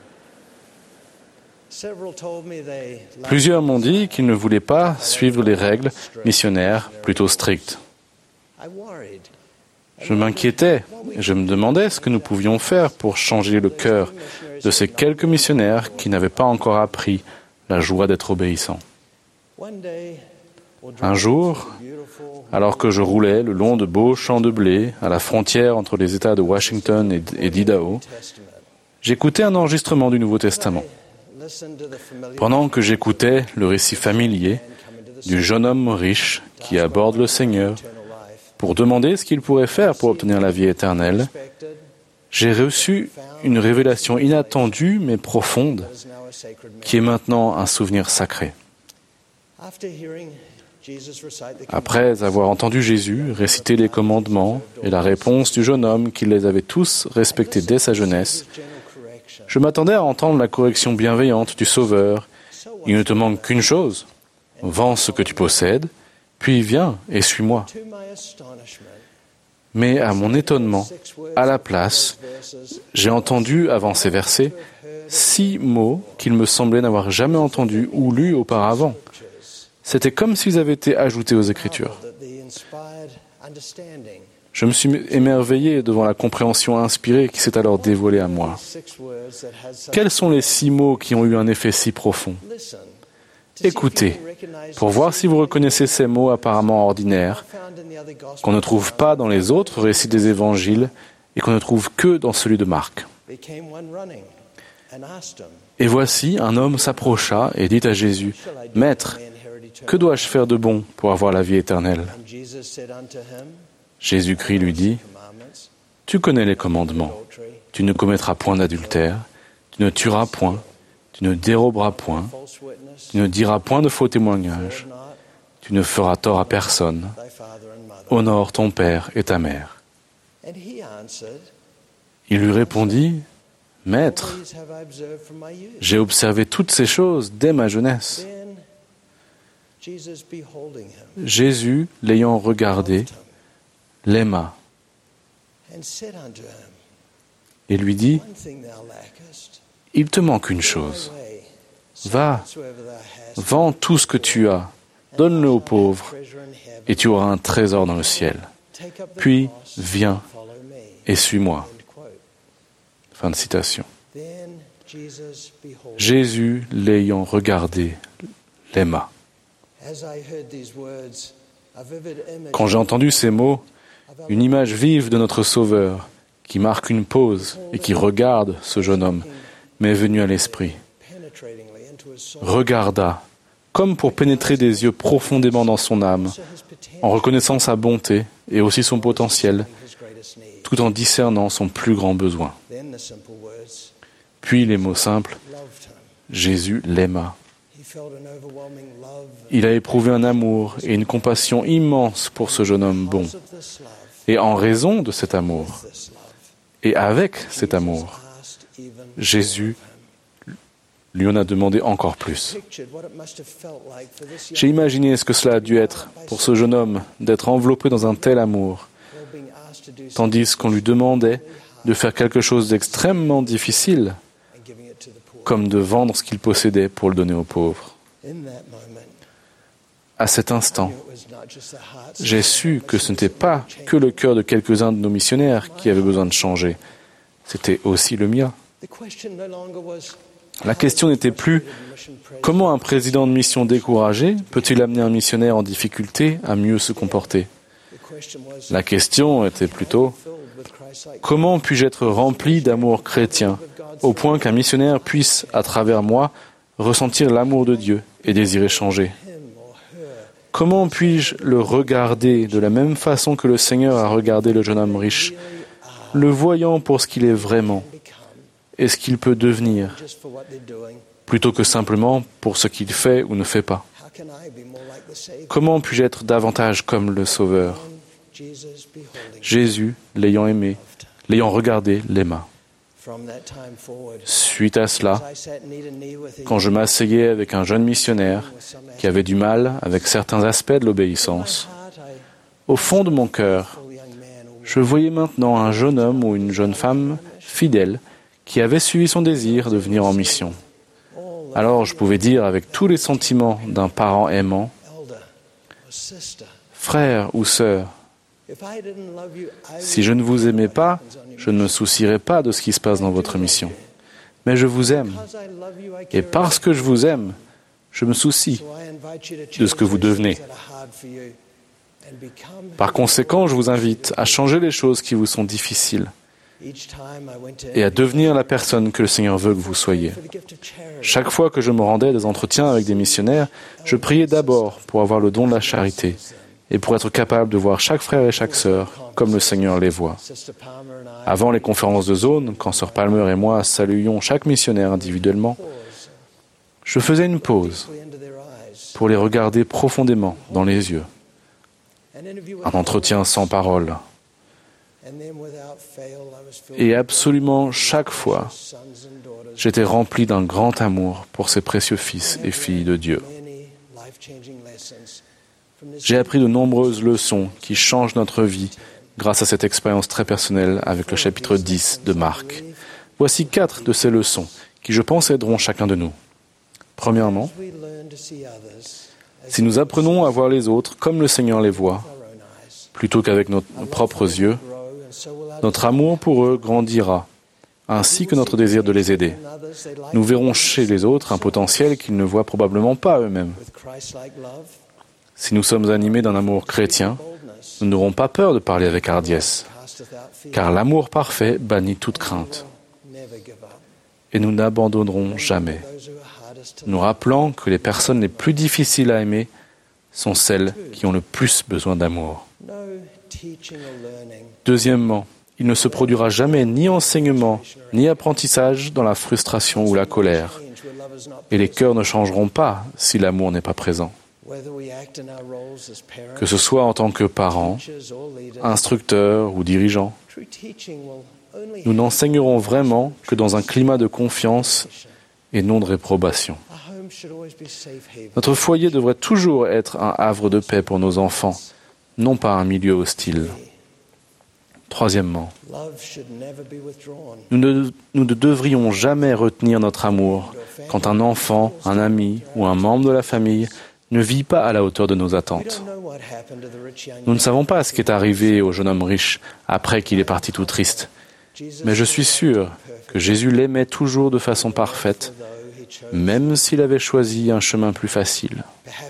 Plusieurs m'ont dit qu'ils ne voulaient pas suivre les règles missionnaires plutôt strictes. Je m'inquiétais et je me demandais ce que nous pouvions faire pour changer le cœur de ces quelques missionnaires qui n'avaient pas encore appris la joie d'être obéissants. Un jour, alors que je roulais le long de beaux champs de blé à la frontière entre les États de Washington et d'Idaho, j'écoutais un enregistrement du Nouveau Testament. Pendant que j'écoutais le récit familier du jeune homme riche qui aborde le Seigneur pour demander ce qu'il pourrait faire pour obtenir la vie éternelle, j'ai reçu une révélation inattendue mais profonde, qui est maintenant un souvenir sacré. Après avoir entendu Jésus réciter les commandements et la réponse du jeune homme qui les avait tous respectés dès sa jeunesse, je m'attendais à entendre la correction bienveillante du Sauveur. Il ne te manque qu'une chose. Vends ce que tu possèdes, puis viens et suis-moi. Mais à mon étonnement, à la place, j'ai entendu, avant ces versets, 6 mots qu'il me semblait n'avoir jamais entendus ou lus auparavant. C'était comme s'ils avaient été ajoutés aux Écritures. Je me suis émerveillé devant la compréhension inspirée qui s'est alors dévoilée à moi. Quels sont les 6 mots qui ont eu un effet si profond ? Écoutez, pour voir si vous reconnaissez ces mots apparemment ordinaires, qu'on ne trouve pas dans les autres récits des évangiles et qu'on ne trouve que dans celui de Marc. Et voici, un homme s'approcha et dit à Jésus, « Maître, que dois-je faire de bon pour avoir la vie éternelle ?» Jésus-Christ lui dit, « Tu connais les commandements. Tu ne commettras point d'adultère, tu ne tueras point, tu ne déroberas point, tu ne diras point de faux témoignages, tu ne feras tort à personne, honore ton père et ta mère. » Il lui répondit, « Maître, j'ai observé toutes ces choses dès ma jeunesse. » Jésus, l'ayant regardé, l'aima et lui dit, « Il te manque une chose. Va, vends tout ce que tu as, donne-le aux pauvres, et tu auras un trésor dans le ciel. Puis, viens et suis-moi. » Fin de citation. Jésus, l'ayant regardé, l'aima. Quand j'ai entendu ces mots, une image vive de notre Sauveur, qui marque une pause et qui regarde ce jeune homme, m'est venue à l'esprit. Regarda, comme pour pénétrer des yeux profondément dans son âme, en reconnaissant sa bonté et aussi son potentiel, tout en discernant son plus grand besoin. Puis les mots simples, Jésus l'aima. Il a éprouvé un amour et une compassion immense pour ce jeune homme bon. Et en raison de cet amour, et avec cet amour, Jésus lui en a demandé encore plus. J'ai imaginé ce que cela a dû être pour ce jeune homme d'être enveloppé dans un tel amour, tandis qu'on lui demandait de faire quelque chose d'extrêmement difficile, comme de vendre ce qu'il possédait pour le donner aux pauvres. À cet instant, j'ai su que ce n'était pas que le cœur de quelques-uns de nos missionnaires qui avaient besoin de changer, c'était aussi le mien. La question n'était plus comment un président de mission découragé peut-il amener un missionnaire en difficulté à mieux se comporter. La question était plutôt comment puis-je être rempli d'amour chrétien au point qu'un missionnaire puisse, à travers moi, ressentir l'amour de Dieu et désirer changer. Comment puis-je le regarder de la même façon que le Seigneur a regardé le jeune homme riche, le voyant pour ce qu'il est vraiment et ce qu'il peut devenir, plutôt que simplement pour ce qu'il fait ou ne fait pas. Comment puis-je être davantage comme le Sauveur? Jésus, l'ayant aimé, l'ayant regardé, l'aima. Suite à cela, quand je m'asseyais avec un jeune missionnaire qui avait du mal avec certains aspects de l'obéissance, au fond de mon cœur, je voyais maintenant un jeune homme ou une jeune femme fidèle qui avait suivi son désir de venir en mission. Alors je pouvais dire avec tous les sentiments d'un parent aimant, « Frère ou sœur, si je ne vous aimais pas, je ne me soucierais pas de ce qui se passe dans votre mission. Mais je vous aime. Et parce que je vous aime, je me soucie de ce que vous devenez. Par conséquent, je vous invite à changer les choses qui vous sont difficiles et à devenir la personne que le Seigneur veut que vous soyez. Chaque fois que je me rendais à des entretiens avec des missionnaires, je priais d'abord pour avoir le don de la charité et pour être capable de voir chaque frère et chaque sœur comme le Seigneur les voit. Avant les conférences de zone, quand Sœur Palmer et moi saluions chaque missionnaire individuellement, je faisais une pause pour les regarder profondément dans les yeux. Un entretien sans parole. Et absolument chaque fois, j'étais rempli d'un grand amour pour ces précieux fils et filles de Dieu. J'ai appris de nombreuses leçons qui changent notre vie grâce à cette expérience très personnelle avec le chapitre 10 de Marc. Voici 4 de ces leçons qui, je pense, aideront chacun de nous. Premièrement, si nous apprenons à voir les autres comme le Seigneur les voit, plutôt qu'avec nos propres yeux, notre amour pour eux grandira, ainsi que notre désir de les aider. Nous verrons chez les autres un potentiel qu'ils ne voient probablement pas eux-mêmes. Si nous sommes animés d'un amour chrétien, nous n'aurons pas peur de parler avec hardiesse, car l'amour parfait bannit toute crainte. Et nous n'abandonnerons jamais, nous rappelant que les personnes les plus difficiles à aimer sont celles qui ont le plus besoin d'amour. Deuxièmement, il ne se produira jamais ni enseignement, ni apprentissage dans la frustration ou la colère. Et les cœurs ne changeront pas si l'amour n'est pas présent. Que ce soit en tant que parents, instructeurs ou dirigeants, nous n'enseignerons vraiment que dans un climat de confiance et non de réprobation. Notre foyer devrait toujours être un havre de paix pour nos enfants, non pas un milieu hostile. Troisièmement, nous ne devrions jamais retenir notre amour quand un enfant, un ami ou un membre de la famille ne vit pas à la hauteur de nos attentes. Nous ne savons pas ce qui est arrivé au jeune homme riche après qu'il est parti tout triste, mais je suis sûr que Jésus l'aimait toujours de façon parfaite, même s'il avait choisi un chemin plus facile.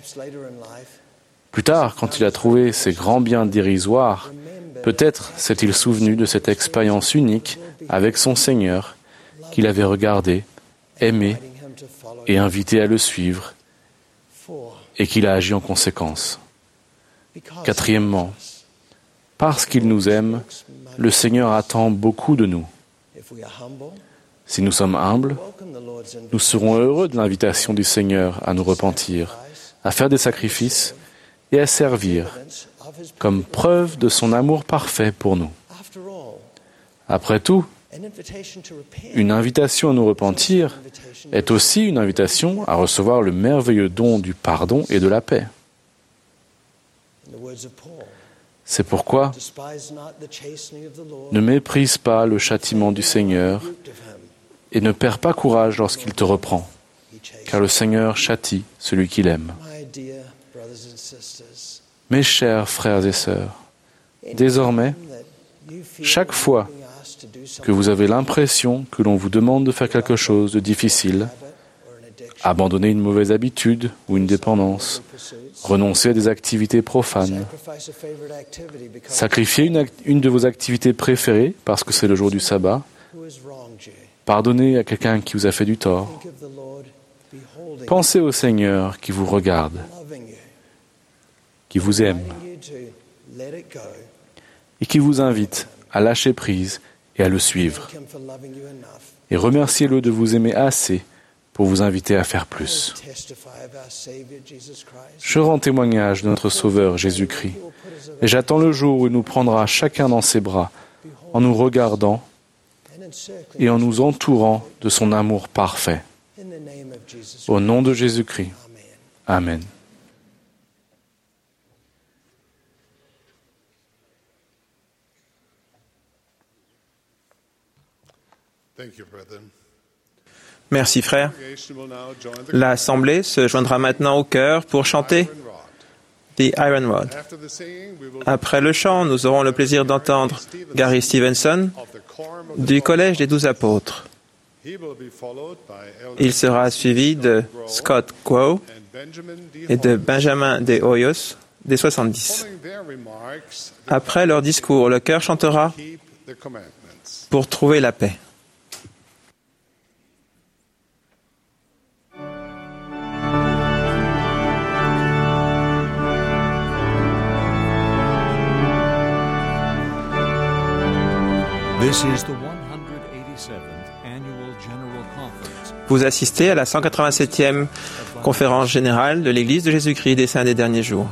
Plus tard, quand il a trouvé ces grands biens dérisoires, peut-être s'est-il souvenu de cette expérience unique avec son Seigneur qu'il avait regardé, aimé et invité à le suivre, et qu'il a agi en conséquence. Quatrièmement, parce qu'il nous aime, le Seigneur attend beaucoup de nous. Si nous sommes humbles, nous serons heureux de l'invitation du Seigneur à nous repentir, à faire des sacrifices et à servir, comme preuve de son amour parfait pour nous. Après tout, Une invitation à nous repentir est aussi une invitation à recevoir le merveilleux don du pardon et de la paix. C'est pourquoi ne méprise pas le châtiment du Seigneur et ne perds pas courage lorsqu'il te reprend, car le Seigneur châtie celui qu'il aime. Mes chers frères et sœurs, désormais, chaque fois que vous avez l'impression que l'on vous demande de faire quelque chose de difficile, abandonner une mauvaise habitude ou une dépendance, renoncer à des activités profanes, sacrifier une de vos activités préférées parce que c'est le jour du sabbat, pardonner à quelqu'un qui vous a fait du tort, pensez au Seigneur qui vous regarde, qui vous aime et qui vous invite à lâcher prise et à le suivre. Et remerciez-le de vous aimer assez pour vous inviter à faire plus. Je rends témoignage de notre Sauveur Jésus-Christ et j'attends le jour où il nous prendra chacun dans ses bras en nous regardant et en nous entourant de son amour parfait. Au nom de Jésus-Christ. Amen. Merci frère. L'Assemblée se joindra maintenant au chœur pour chanter The Iron Rod. Après le chant, nous aurons le plaisir d'entendre Gary Stevenson du Collège des 12 Apôtres. Il sera suivi de Scott Quo et de Benjamin de Hoyos des 70. Après leur discours, le chœur chantera Pour trouver la paix. Vous assistez à la 187e conférence générale de l'Église de Jésus-Christ des Saints des Derniers Jours.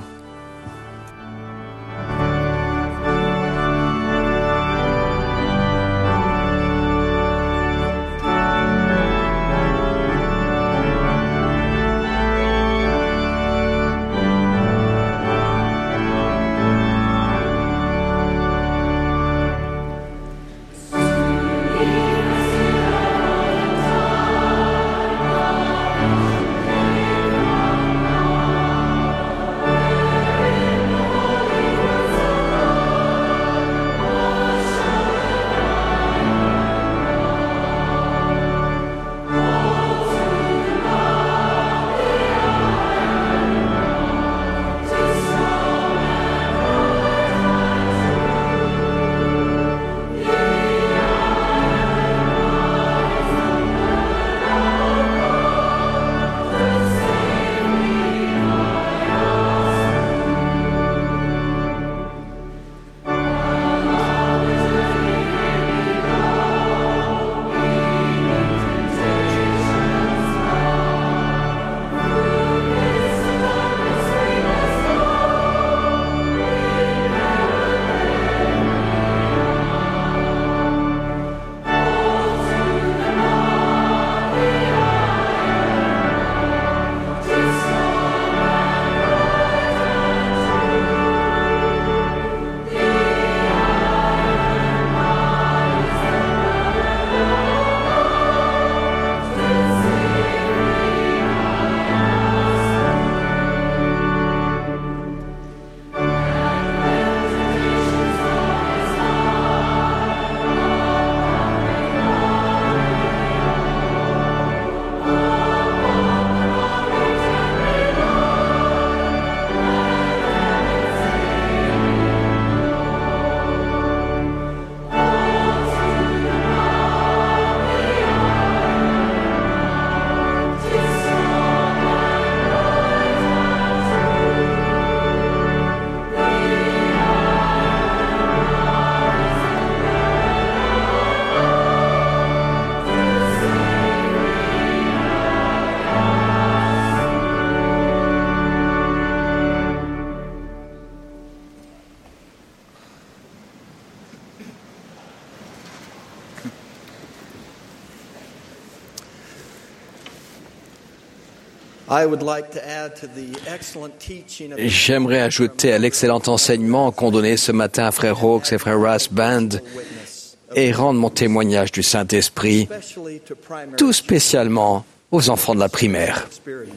J'aimerais ajouter à l'excellent enseignement qu'ont donné ce matin frère Hawks et frère Russ Band et rendre mon témoignage du Saint-Esprit, tout spécialement aux enfants de la primaire.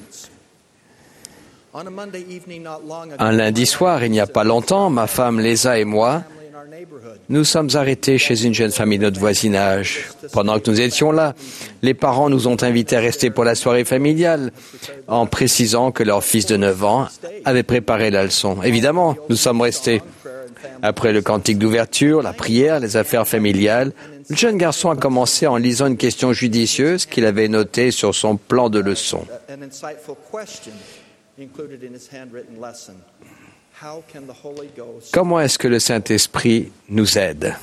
Un lundi soir, il n'y a pas longtemps, ma femme Lisa et moi, nous sommes arrêtés chez une jeune famille de notre voisinage. Pendant que nous étions là, les parents nous ont invités à rester pour la soirée familiale, en précisant que leur fils de 9 ans avait préparé la leçon. Évidemment, nous sommes restés. Après le cantique d'ouverture, la prière, les affaires familiales, le jeune garçon a commencé en lisant une question judicieuse qu'il avait notée sur son plan de leçon. Comment est-ce que le Saint-Esprit nous aide?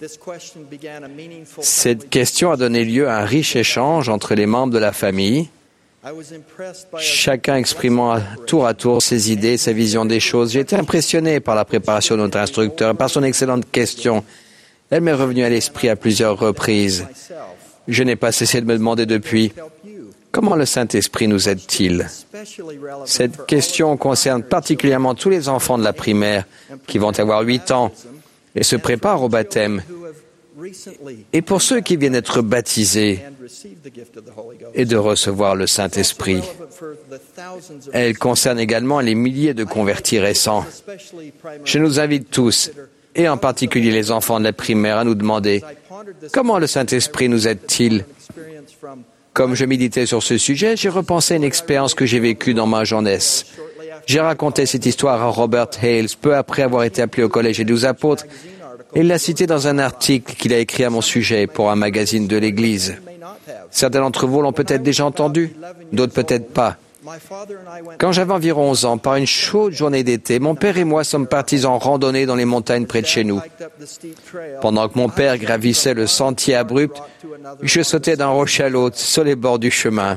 Cette question a donné lieu à un riche échange entre les membres de la famille, chacun exprimant tour à tour ses idées, sa vision des choses. J'ai été impressionné par la préparation de notre instructeur et par son excellente question. Elle m'est revenue à l'esprit à plusieurs reprises. Je n'ai pas cessé de me demander depuis, comment le Saint-Esprit nous aide-t-il? Cette question concerne particulièrement tous les enfants de la primaire qui vont avoir 8 ans et se préparent au baptême. Et pour ceux qui viennent d'être baptisés et de recevoir le Saint-Esprit, elle concerne également les milliers de convertis récents. Je nous invite tous, et en particulier les enfants de la primaire, à nous demander comment le Saint-Esprit nous aide-t-il? Comme je méditais sur ce sujet, j'ai repensé à une expérience que j'ai vécue dans ma jeunesse. J'ai raconté cette histoire à Robert Hales peu après avoir été appelé au Collège des 12 apôtres. Il l'a cité dans un article qu'il a écrit à mon sujet pour un magazine de l'Église. Certains d'entre vous l'ont peut-être déjà entendu, d'autres peut-être pas. Quand j'avais environ 11 ans, par une chaude journée d'été, mon père et moi sommes partis en randonnée dans les montagnes près de chez nous. Pendant que mon père gravissait le sentier abrupt, je sautais d'un rocher à l'autre sur les bords du chemin.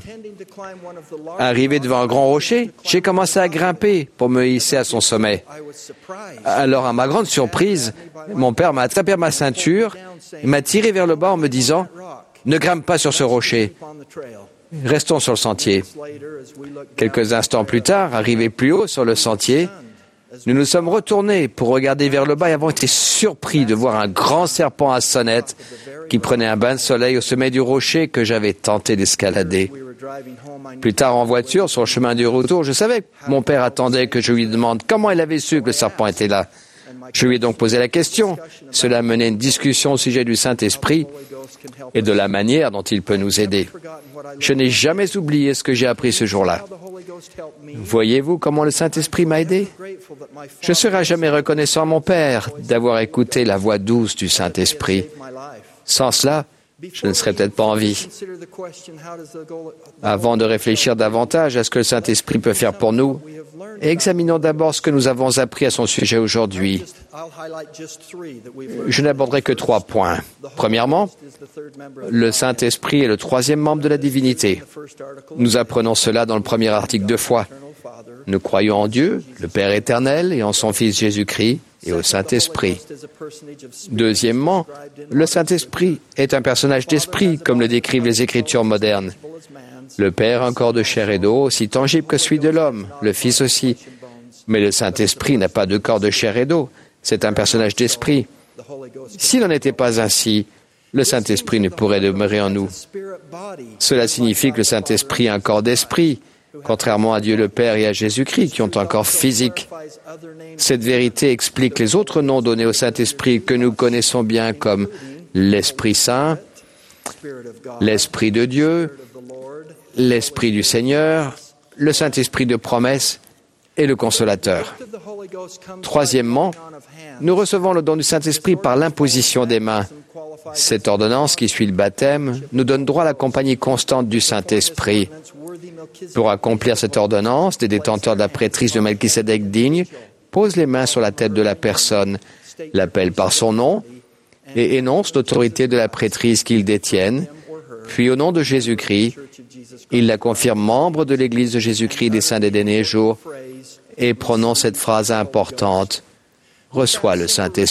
Arrivé devant un grand rocher, j'ai commencé à grimper pour me hisser à son sommet. Alors, à ma grande surprise, mon père m'a attrapé à ma ceinture et m'a tiré vers le bas en me disant « Ne grimpe pas sur ce rocher. Restons sur le sentier. » Quelques instants plus tard, arrivés plus haut sur le sentier, nous nous sommes retournés pour regarder vers le bas et avons été surpris de voir un grand serpent à sonnette qui prenait un bain de soleil au sommet du rocher que j'avais tenté d'escalader. Plus tard en voiture, sur le chemin du retour, je savais que mon père attendait que je lui demande comment il avait su que le serpent était là. Je lui ai donc posé la question. Cela a mené une discussion au sujet du Saint-Esprit et de la manière dont il peut nous aider. Je n'ai jamais oublié ce que j'ai appris ce jour-là. Voyez-vous comment le Saint-Esprit m'a aidé? Je serai jamais reconnaissant à mon Père d'avoir écouté la voix douce du Saint-Esprit. Sans cela, je ne serais peut-être pas en vie. Avant de réfléchir davantage à ce que le Saint-Esprit peut faire pour nous, examinons d'abord ce que nous avons appris à son sujet aujourd'hui. Je n'aborderai que 3 points. Premièrement, le Saint-Esprit est le 3e membre de la divinité. Nous apprenons cela dans le premier article de foi. Nous croyons en Dieu, le Père éternel, et en son Fils Jésus-Christ, et au Saint-Esprit. Deuxièmement, le Saint-Esprit est un personnage d'esprit, comme le décrivent les Écritures modernes. Le Père, un corps de chair et d'eau, aussi tangible que celui de l'homme, le Fils aussi. Mais le Saint-Esprit n'a pas de corps de chair et d'eau. C'est un personnage d'esprit. S'il n'en était pas ainsi, le Saint-Esprit ne pourrait demeurer en nous. Cela signifie que le Saint-Esprit a un corps d'esprit, contrairement à Dieu le Père et à Jésus-Christ, qui ont un corps physique. Cette vérité explique les autres noms donnés au Saint-Esprit que nous connaissons bien comme l'Esprit Saint, l'Esprit de Dieu, l'Esprit du Seigneur, le Saint-Esprit de promesse et le Consolateur. Troisièmement, nous recevons le don du Saint-Esprit par l'imposition des mains. Cette ordonnance qui suit le baptême nous donne droit à la compagnie constante du Saint-Esprit. Pour accomplir cette ordonnance, les détenteurs de la prêtrise de Melchisédek digne posent les mains sur la tête de la personne, l'appellent par son nom et énoncent l'autorité de la prêtrise qu'ils détiennent. Puis, au nom de Jésus-Christ, ils la confirment membre de l'Église de Jésus-Christ des Saints des derniers jours et prononcent cette phrase importante: « Reçois le Saint-Esprit ».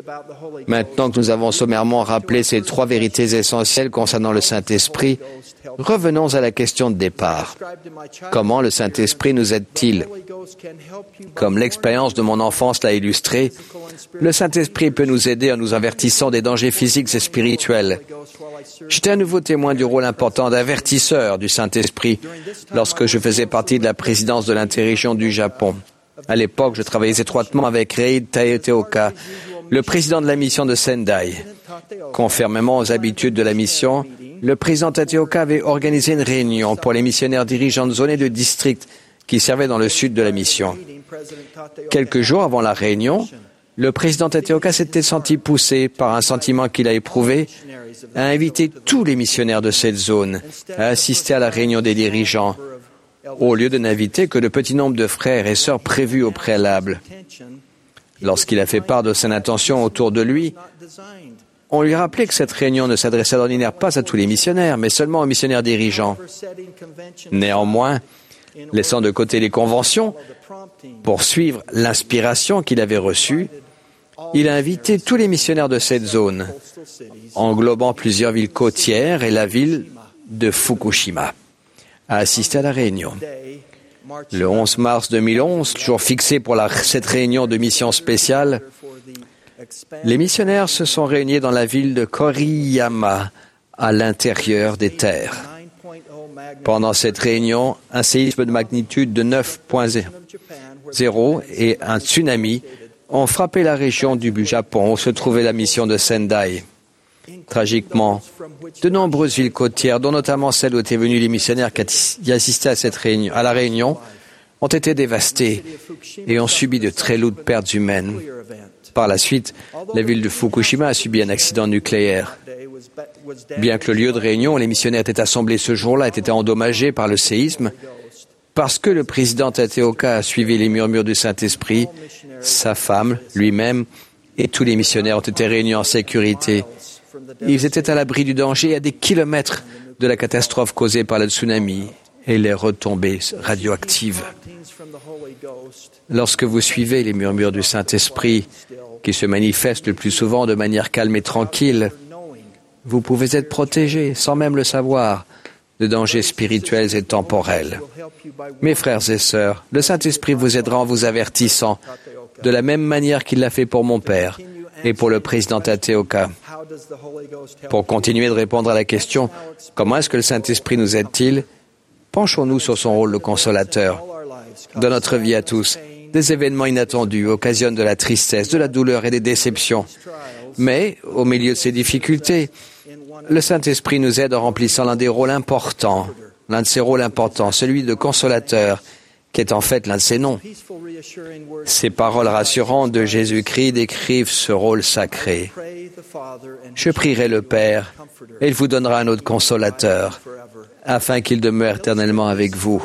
Maintenant que nous avons sommairement rappelé ces 3 vérités essentielles concernant le Saint-Esprit, Revenons à la question de départ. Comment le Saint-Esprit nous aide-t-il? Comme l'expérience de mon enfance l'a illustré, le Saint-Esprit peut nous aider en nous avertissant des dangers physiques et spirituels. J'étais à nouveau témoin du rôle important d'avertisseur du Saint-Esprit lorsque je faisais partie de la présidence de l'interrégion du Japon. À l'époque, je travaillais étroitement avec Reid Taeteoka, le président de la mission de Sendai. Conformément aux habitudes de la mission, le président Tateoka avait organisé une réunion pour les missionnaires dirigeants de zones et de districts qui servaient dans le sud de la mission. Quelques jours avant la réunion, le président Tateoka s'était senti poussé par un sentiment qu'il a éprouvé à inviter tous les missionnaires de cette zone à assister à la réunion des dirigeants, au lieu de n'inviter que le petit nombre de frères et sœurs prévus au préalable. Lorsqu'il a fait part de son intention autour de lui, on lui rappelait que cette réunion ne s'adressait d'ordinaire pas à tous les missionnaires, mais seulement aux missionnaires dirigeants. Néanmoins, laissant de côté les conventions, pour suivre l'inspiration qu'il avait reçue, il a invité tous les missionnaires de cette zone, englobant plusieurs villes côtières et la ville de Fukushima, à assister à la réunion. Le 11 mars 2011, jour fixé pour cette réunion de mission spéciale, les missionnaires se sont réunis dans la ville de Koriyama, à l'intérieur des terres. Pendant cette réunion, un séisme de magnitude de 9.0 et un tsunami ont frappé la région du Japon où se trouvait la mission de Sendai. Tragiquement, de nombreuses villes côtières, dont notamment celles où étaient venus les missionnaires qui assistaient à la réunion, ont été dévastées et ont subi de très lourdes pertes humaines. Par la suite, la ville de Fukushima a subi un accident nucléaire. Bien que le lieu de réunion où les missionnaires étaient assemblés ce jour-là ait été endommagé par le séisme, parce que le président Tateoka a suivi les murmures du Saint-Esprit, sa femme, lui-même et tous les missionnaires ont été réunis en sécurité. Ils étaient à l'abri du danger à des kilomètres de la catastrophe causée par le tsunami et les retombées radioactives. Lorsque vous suivez les murmures du Saint-Esprit, qui se manifestent le plus souvent de manière calme et tranquille, vous pouvez être protégé, sans même le savoir, de dangers spirituels et temporels. Mes frères et sœurs, le Saint-Esprit vous aidera en vous avertissant, de la même manière qu'il l'a fait pour mon père et pour le président Tateoka. Pour continuer de répondre à la question « Comment est-ce que le Saint-Esprit nous aide-t-il ?» penchons-nous sur son rôle de consolateur. Dans notre vie à tous, des événements inattendus occasionnent de la tristesse, de la douleur et des déceptions. Mais, au milieu de ces difficultés, le Saint-Esprit nous aide en remplissant l'un de ses rôles importants, celui de consolateur, qui est en fait l'un de ses noms. Ces paroles rassurantes de Jésus-Christ décrivent ce rôle sacré. Je prierai le Père, et il vous donnera un autre consolateur, afin qu'il demeure éternellement avec vous.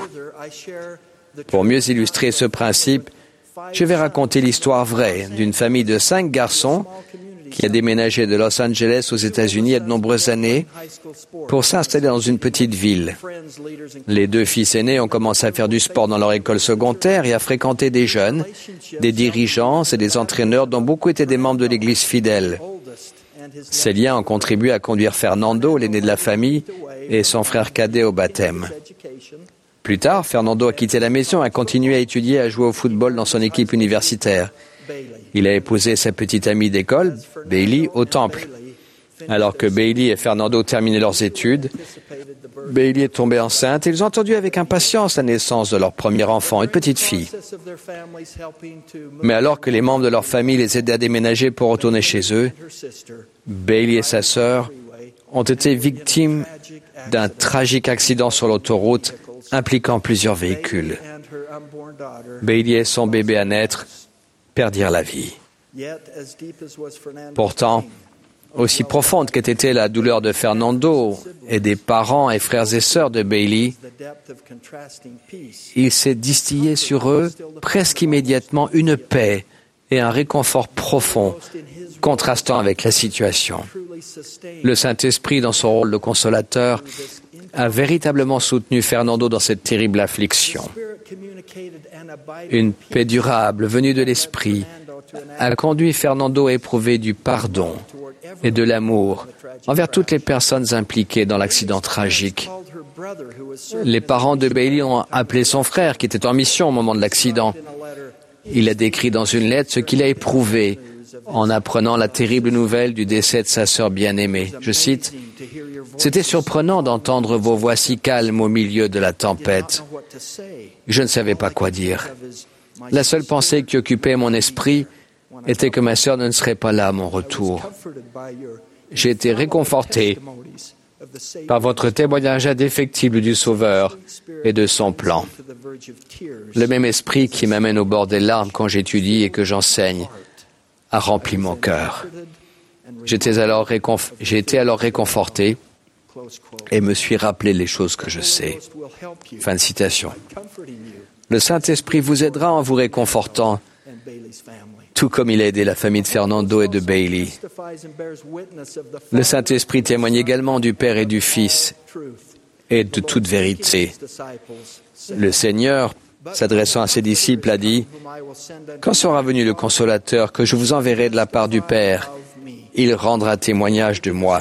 Pour mieux illustrer ce principe, je vais raconter l'histoire vraie d'une famille de 5 garçons qui a déménagé de Los Angeles aux États-Unis il y a de nombreuses années pour s'installer dans une petite ville. Les 2 fils aînés ont commencé à faire du sport dans leur école secondaire et à fréquenter des jeunes, des dirigeants et des entraîneurs dont beaucoup étaient des membres de l'Église fidèle. Ces liens ont contribué à conduire Fernando, l'aîné de la famille, et son frère cadet au baptême. Plus tard, Fernando a quitté la maison et a continué à étudier et à jouer au football dans son équipe universitaire. Il a épousé sa petite amie d'école, Bailey, au temple. Alors que Bailey et Fernando terminaient leurs études, Bailey est tombée enceinte et ils ont attendu avec impatience la naissance de leur premier enfant, une petite fille. Mais alors que les membres de leur famille les aidaient à déménager pour retourner chez eux, Bailey et sa sœur ont été victimes d'un tragique accident sur l'autoroute impliquant plusieurs véhicules. Bailey et son bébé à naître perdirent la vie. Pourtant, aussi profonde qu'ait été la douleur de Fernando et des parents et frères et sœurs de Bailey, il s'est distillé sur eux presque immédiatement une paix et un réconfort profond, contrastant avec la situation. Le Saint-Esprit, dans son rôle de consolateur, a véritablement soutenu Fernando dans cette terrible affliction. Une paix durable venue de l'Esprit a conduit Fernando à éprouver du pardon et de l'amour envers toutes les personnes impliquées dans l'accident tragique. Les parents de Bailey ont appelé son frère qui était en mission au moment de l'accident. Il a décrit dans une lettre ce qu'il a éprouvé en apprenant la terrible nouvelle du décès de sa sœur bien-aimée. Je cite, « C'était surprenant d'entendre vos voix si calmes au milieu de la tempête. Je ne savais pas quoi dire. La seule pensée qui occupait mon esprit était que ma sœur ne serait pas là à mon retour. J'ai été réconforté par votre témoignage indéfectible du Sauveur et de son plan. Le même esprit qui m'amène au bord des larmes quand j'étudie et que j'enseigne a rempli mon cœur. J'ai été alors réconforté et me suis rappelé les choses que je sais. » Fin de citation. Le Saint-Esprit vous aidera en vous réconfortant, tout comme il a aidé la famille de Fernando et de Bailey. Le Saint-Esprit témoigne également du Père et du Fils et de toute vérité. Le Seigneur, s'adressant à ses disciples, a dit, « Quand sera venu le Consolateur que je vous enverrai de la part du Père, il rendra témoignage de moi. »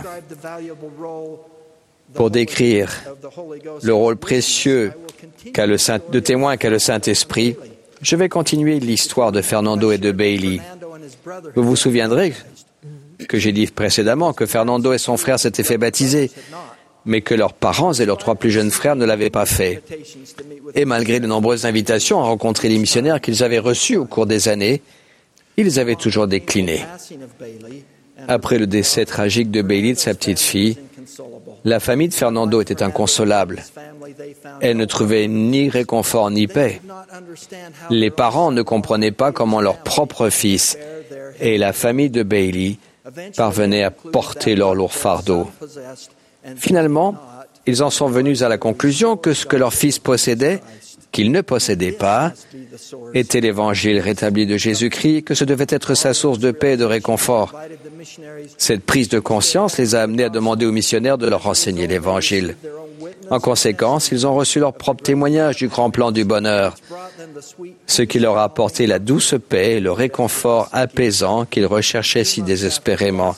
Pour décrire le rôle précieux de témoin qu'a le Saint-Esprit, je vais continuer l'histoire de Fernando et de Bailey. Vous vous souviendrez que j'ai dit précédemment que Fernando et son frère s'étaient fait baptiser, mais que leurs parents et leurs 3 plus jeunes frères ne l'avaient pas fait. Et malgré de nombreuses invitations à rencontrer les missionnaires qu'ils avaient reçus au cours des années, ils avaient toujours décliné. Après le décès tragique de Bailey et de sa petite fille, la famille de Fernando était inconsolable. Elle ne trouvait ni réconfort ni paix. Les parents ne comprenaient pas comment leur propre fils et la famille de Bailey parvenaient à porter leur lourd fardeau. Finalement, ils en sont venus à la conclusion que ce que leur fils possédait, qu'ils ne possédaient pas, était l'Évangile rétabli de Jésus-Christ, que ce devait être sa source de paix et de réconfort. Cette prise de conscience les a amenés à demander aux missionnaires de leur enseigner l'Évangile. En conséquence, ils ont reçu leur propre témoignage du grand plan du bonheur, ce qui leur a apporté la douce paix et le réconfort apaisant qu'ils recherchaient si désespérément.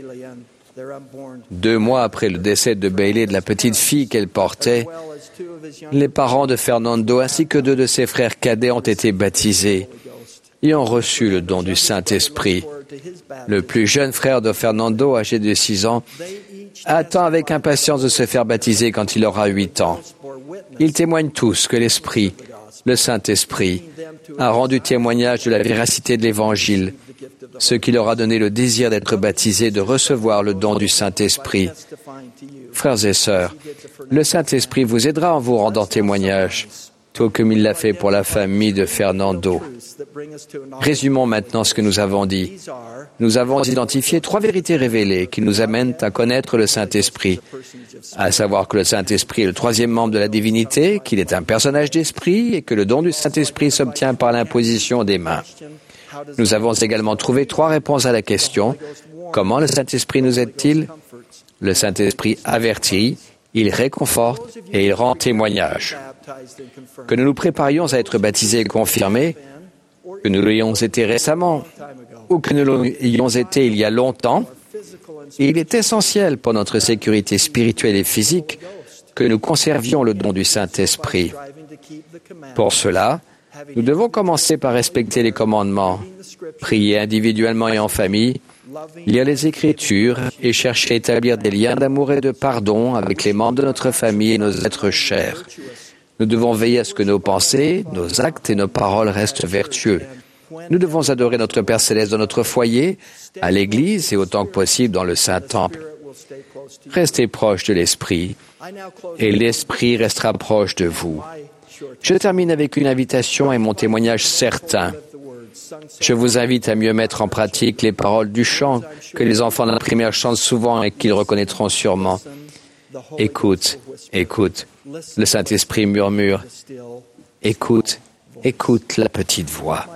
2 mois après le décès de Bailey et de la petite fille qu'elle portait, les parents de Fernando ainsi que 2 de ses frères cadets ont été baptisés et ont reçu le don du Saint-Esprit. Le plus jeune frère de Fernando, âgé de 6 ans, attend avec impatience de se faire baptiser quand il aura 8 ans. Ils témoignent tous que l'Esprit, le Saint-Esprit, a rendu témoignage de la véracité de l'Évangile, ce qui leur a donné le désir d'être baptisés, de recevoir le don du Saint-Esprit. Frères et sœurs, le Saint-Esprit vous aidera en vous rendant témoignage, tout comme il l'a fait pour la famille de Fernando. Résumons maintenant ce que nous avons dit. Nous avons identifié 3 vérités révélées qui nous amènent à connaître le Saint-Esprit, à savoir que le Saint-Esprit est le 3e membre de la divinité, qu'il est un personnage d'esprit et que le don du Saint-Esprit s'obtient par l'imposition des mains. Nous avons également trouvé 3 réponses à la question « Comment le Saint-Esprit nous aide-t-il » Le Saint-Esprit avertit, il réconforte et il rend témoignage. Que nous nous préparions à être baptisés et confirmés, que nous l'ayons été récemment ou que nous l'ayons été il y a longtemps, il est essentiel pour notre sécurité spirituelle et physique que nous conservions le don du Saint-Esprit. Pour cela, nous devons commencer par respecter les commandements, prier individuellement et en famille, lire les Écritures et chercher à établir des liens d'amour et de pardon avec les membres de notre famille et nos êtres chers. Nous devons veiller à ce que nos pensées, nos actes et nos paroles restent vertueux. Nous devons adorer notre Père Céleste dans notre foyer, à l'Église et autant que possible dans le Saint-Temple. Restez proche de l'Esprit et l'Esprit restera proche de vous. Je termine avec une invitation et mon témoignage certain. Je vous invite à mieux mettre en pratique les paroles du chant que les enfants de la primaire chantent souvent et qu'ils reconnaîtront sûrement. Écoute, écoute. Le Saint-Esprit murmure. Écoute, écoute la petite voix.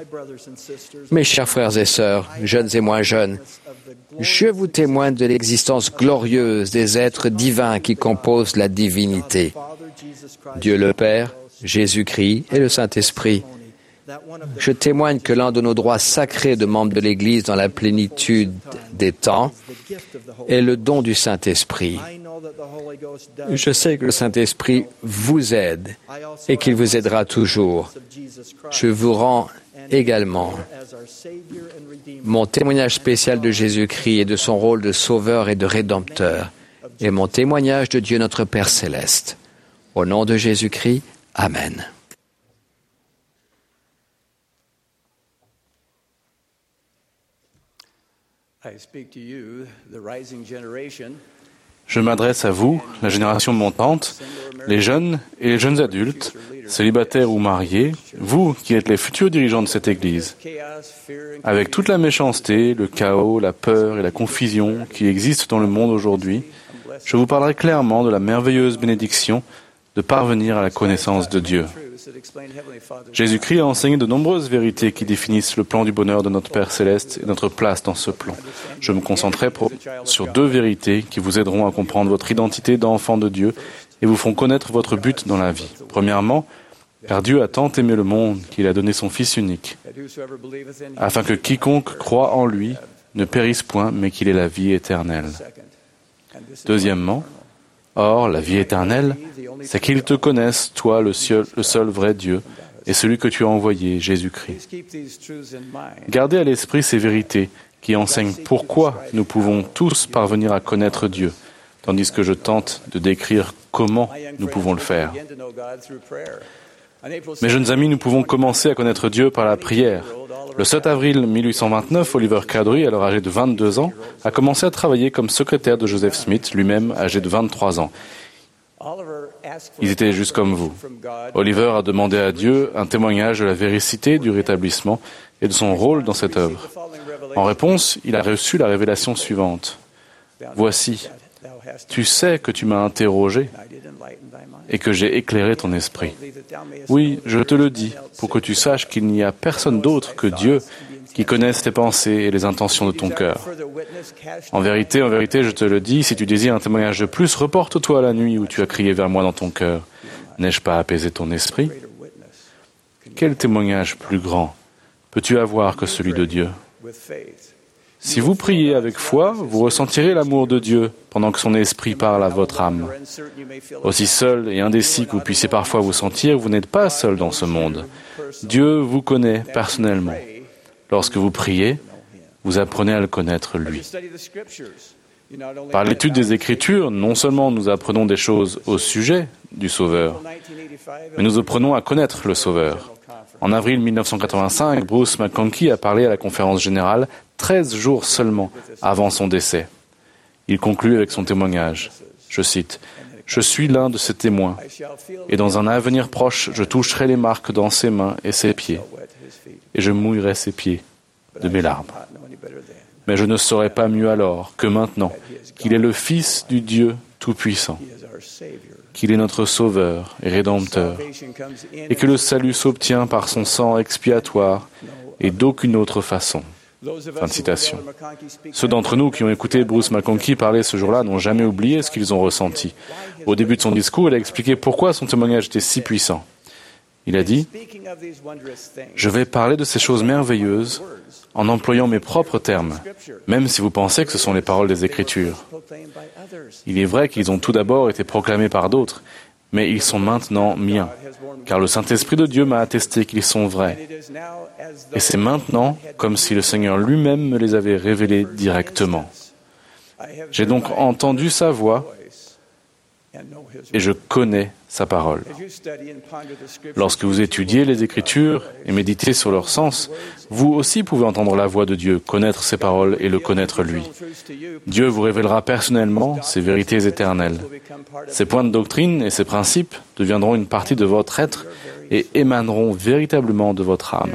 Mes chers frères et sœurs, jeunes et moins jeunes, je vous témoigne de l'existence glorieuse des êtres divins qui composent la divinité. Dieu le Père, Jésus-Christ et le Saint-Esprit. Je témoigne que l'un de nos droits sacrés de membres de l'Église dans la plénitude des temps est le don du Saint-Esprit. Je sais que le Saint-Esprit vous aide et qu'il vous aidera toujours. Je vous rends également mon témoignage spécial de Jésus-Christ et de son rôle de sauveur et de rédempteur, et mon témoignage de Dieu notre Père céleste. Au nom de Jésus-Christ, Amen. Je m'adresse à vous, la génération montante, les jeunes et les jeunes adultes, célibataires ou mariés, vous qui êtes les futurs dirigeants de cette Église. Avec toute la méchanceté, le chaos, la peur et la confusion qui existent dans le monde aujourd'hui, je vous parlerai clairement de la merveilleuse bénédiction de parvenir à la connaissance de Dieu. Jésus-Christ a enseigné de nombreuses vérités qui définissent le plan du bonheur de notre Père céleste et notre place dans ce plan. Je me concentrerai sur deux vérités qui vous aideront à comprendre votre identité d'enfant de Dieu et vous feront connaître votre but dans la vie. Premièrement, car Dieu a tant aimé le monde qu'il a donné son Fils unique, afin que quiconque croit en lui ne périsse point, mais qu'il ait la vie éternelle. Deuxièmement, or, la vie éternelle, c'est qu'ils te connaissent, toi, le seul vrai Dieu, et celui que tu as envoyé, Jésus-Christ. Gardez à l'esprit ces vérités qui enseignent pourquoi nous pouvons tous parvenir à connaître Dieu, tandis que je tente de décrire comment nous pouvons le faire. Mes jeunes amis, nous pouvons commencer à connaître Dieu par la prière. Le 7 avril 1829, Oliver Cowdery, alors âgé de 22 ans, a commencé à travailler comme secrétaire de Joseph Smith, lui-même âgé de 23 ans. Ils étaient juste comme vous. Oliver a demandé à Dieu un témoignage de la véracité du rétablissement et de son rôle dans cette œuvre. En réponse, il a reçu la révélation suivante. « Voici, tu sais que tu m'as interrogé et que j'ai éclairé ton esprit. Oui, je te le dis, pour que tu saches qu'il n'y a personne d'autre que Dieu qui connaisse tes pensées et les intentions de ton cœur. En vérité, je te le dis, si tu désires un témoignage de plus, reporte-toi à la nuit où tu as crié vers moi dans ton cœur. N'ai-je pas apaisé ton esprit? Quel témoignage plus grand peux-tu avoir que celui de Dieu? Si vous priez avec foi, vous ressentirez l'amour de Dieu pendant que son esprit parle à votre âme. Aussi seul et indécis que vous puissiez parfois vous sentir, vous n'êtes pas seul dans ce monde. Dieu vous connaît personnellement. Lorsque vous priez, vous apprenez à le connaître lui. Par l'étude des Écritures, non seulement nous apprenons des choses au sujet du Sauveur, mais nous apprenons à connaître le Sauveur. En avril 1985, Bruce McConkie a parlé à la conférence générale 13 jours seulement avant son décès. Il conclut avec son témoignage. Je cite, « Je suis l'un de ces témoins, et dans un avenir proche, je toucherai les marques dans ses mains et ses pieds, et je mouillerai ses pieds de mes larmes. Mais je ne saurais pas mieux alors que maintenant qu'il est le Fils du Dieu Tout-Puissant, qu'il est notre Sauveur et Rédempteur, et que le salut s'obtient par son sang expiatoire et d'aucune autre façon. » Fin de citation. Ceux d'entre nous qui ont écouté Bruce McConkie parler ce jour-là n'ont jamais oublié ce qu'ils ont ressenti. Au début de son discours, il a expliqué pourquoi son témoignage était si puissant. Il a dit « Je vais parler de ces choses merveilleuses en employant mes propres termes, même si vous pensez que ce sont les paroles des Écritures. Il est vrai qu'ils ont tout d'abord été proclamés par d'autres, mais ils sont maintenant miens, car le Saint-Esprit de Dieu m'a attesté qu'ils sont vrais. Et c'est maintenant comme si le Seigneur lui-même me les avait révélés directement. J'ai donc entendu sa voix et je connais sa parole. Lorsque vous étudiez les Écritures et méditez sur leur sens, vous aussi pouvez entendre la voix de Dieu, connaître ses paroles et le connaître lui. Dieu vous révélera personnellement ses vérités éternelles. Ces points de doctrine et ces principes deviendront une partie de votre être et émaneront véritablement de votre âme.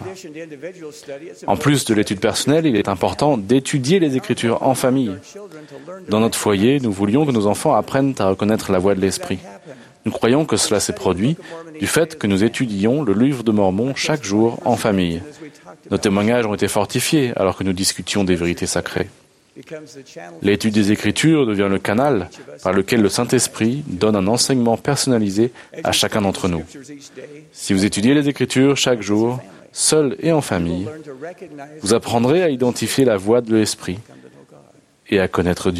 En plus de l'étude personnelle, il est important d'étudier les Écritures en famille. Dans notre foyer, nous voulions que nos enfants apprennent à reconnaître la voix de l'Esprit. Nous croyons que cela s'est produit du fait que nous étudions le livre de Mormon chaque jour en famille. Nos témoignages ont été fortifiés alors que nous discutions des vérités sacrées. L'étude des Écritures devient le canal par lequel le Saint-Esprit donne un enseignement personnalisé à chacun d'entre nous. Si vous étudiez les Écritures chaque jour, seul et en famille, vous apprendrez à identifier la voix de l'Esprit et à connaître Dieu.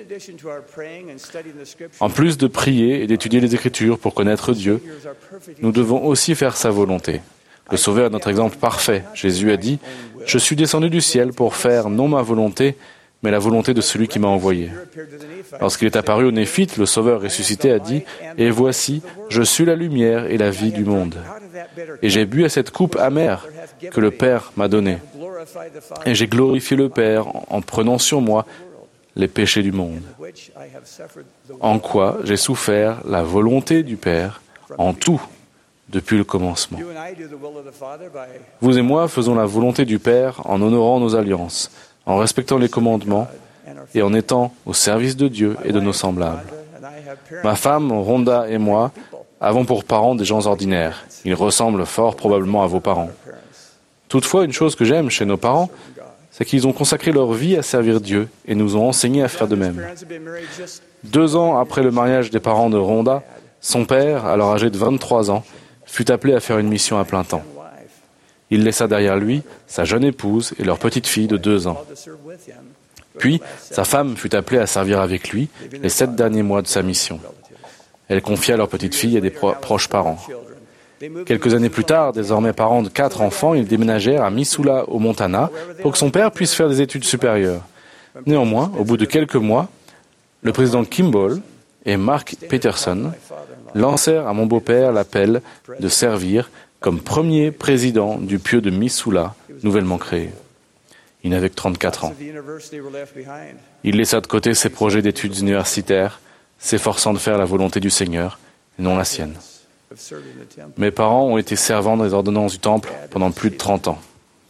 En plus de prier et d'étudier les Écritures pour connaître Dieu, nous devons aussi faire sa volonté. Le Sauveur est notre exemple parfait. Jésus a dit « Je suis descendu du ciel pour faire non ma volonté, mais la volonté de celui qui m'a envoyé. » Lorsqu'il est apparu au Néphite, le Sauveur ressuscité a dit « Et voici, je suis la lumière et la vie du monde. Et j'ai bu à cette coupe amère que le Père m'a donnée. Et j'ai glorifié le Père en prenant sur moi les péchés du monde. En quoi j'ai souffert la volonté du Père en tout depuis le commencement. » Vous et moi faisons la volonté du Père en honorant nos alliances, en respectant les commandements et en étant au service de Dieu et de nos semblables. Ma femme, Rhonda et moi avons pour parents des gens ordinaires. Ils ressemblent fort probablement à vos parents. Toutefois, une chose que j'aime chez nos parents, c'est qu'ils ont consacré leur vie à servir Dieu et nous ont enseigné à faire de même. 2 ans après le mariage des parents de Rhonda, son père, alors âgé de 23 ans, fut appelé à faire une mission à plein temps. Il laissa derrière lui sa jeune épouse et leur petite fille de 2 ans. Puis, sa femme fut appelée à servir avec lui les 7 derniers mois de sa mission. Elle confia leur petite fille à des proches parents. Quelques années plus tard, désormais parents de 4 enfants, ils déménagèrent à Missoula, au Montana, pour que son père puisse faire des études supérieures. Néanmoins, au bout de quelques mois, le président Kimball et Mark Peterson lancèrent à mon beau-père l'appel de servir comme premier président du pieu de Missoula, nouvellement créé. Il n'avait que 34 ans. Il laissa de côté ses projets d'études universitaires, s'efforçant de faire la volonté du Seigneur, et non la sienne. Mes parents ont été servants dans les ordonnances du Temple pendant plus de 30 ans.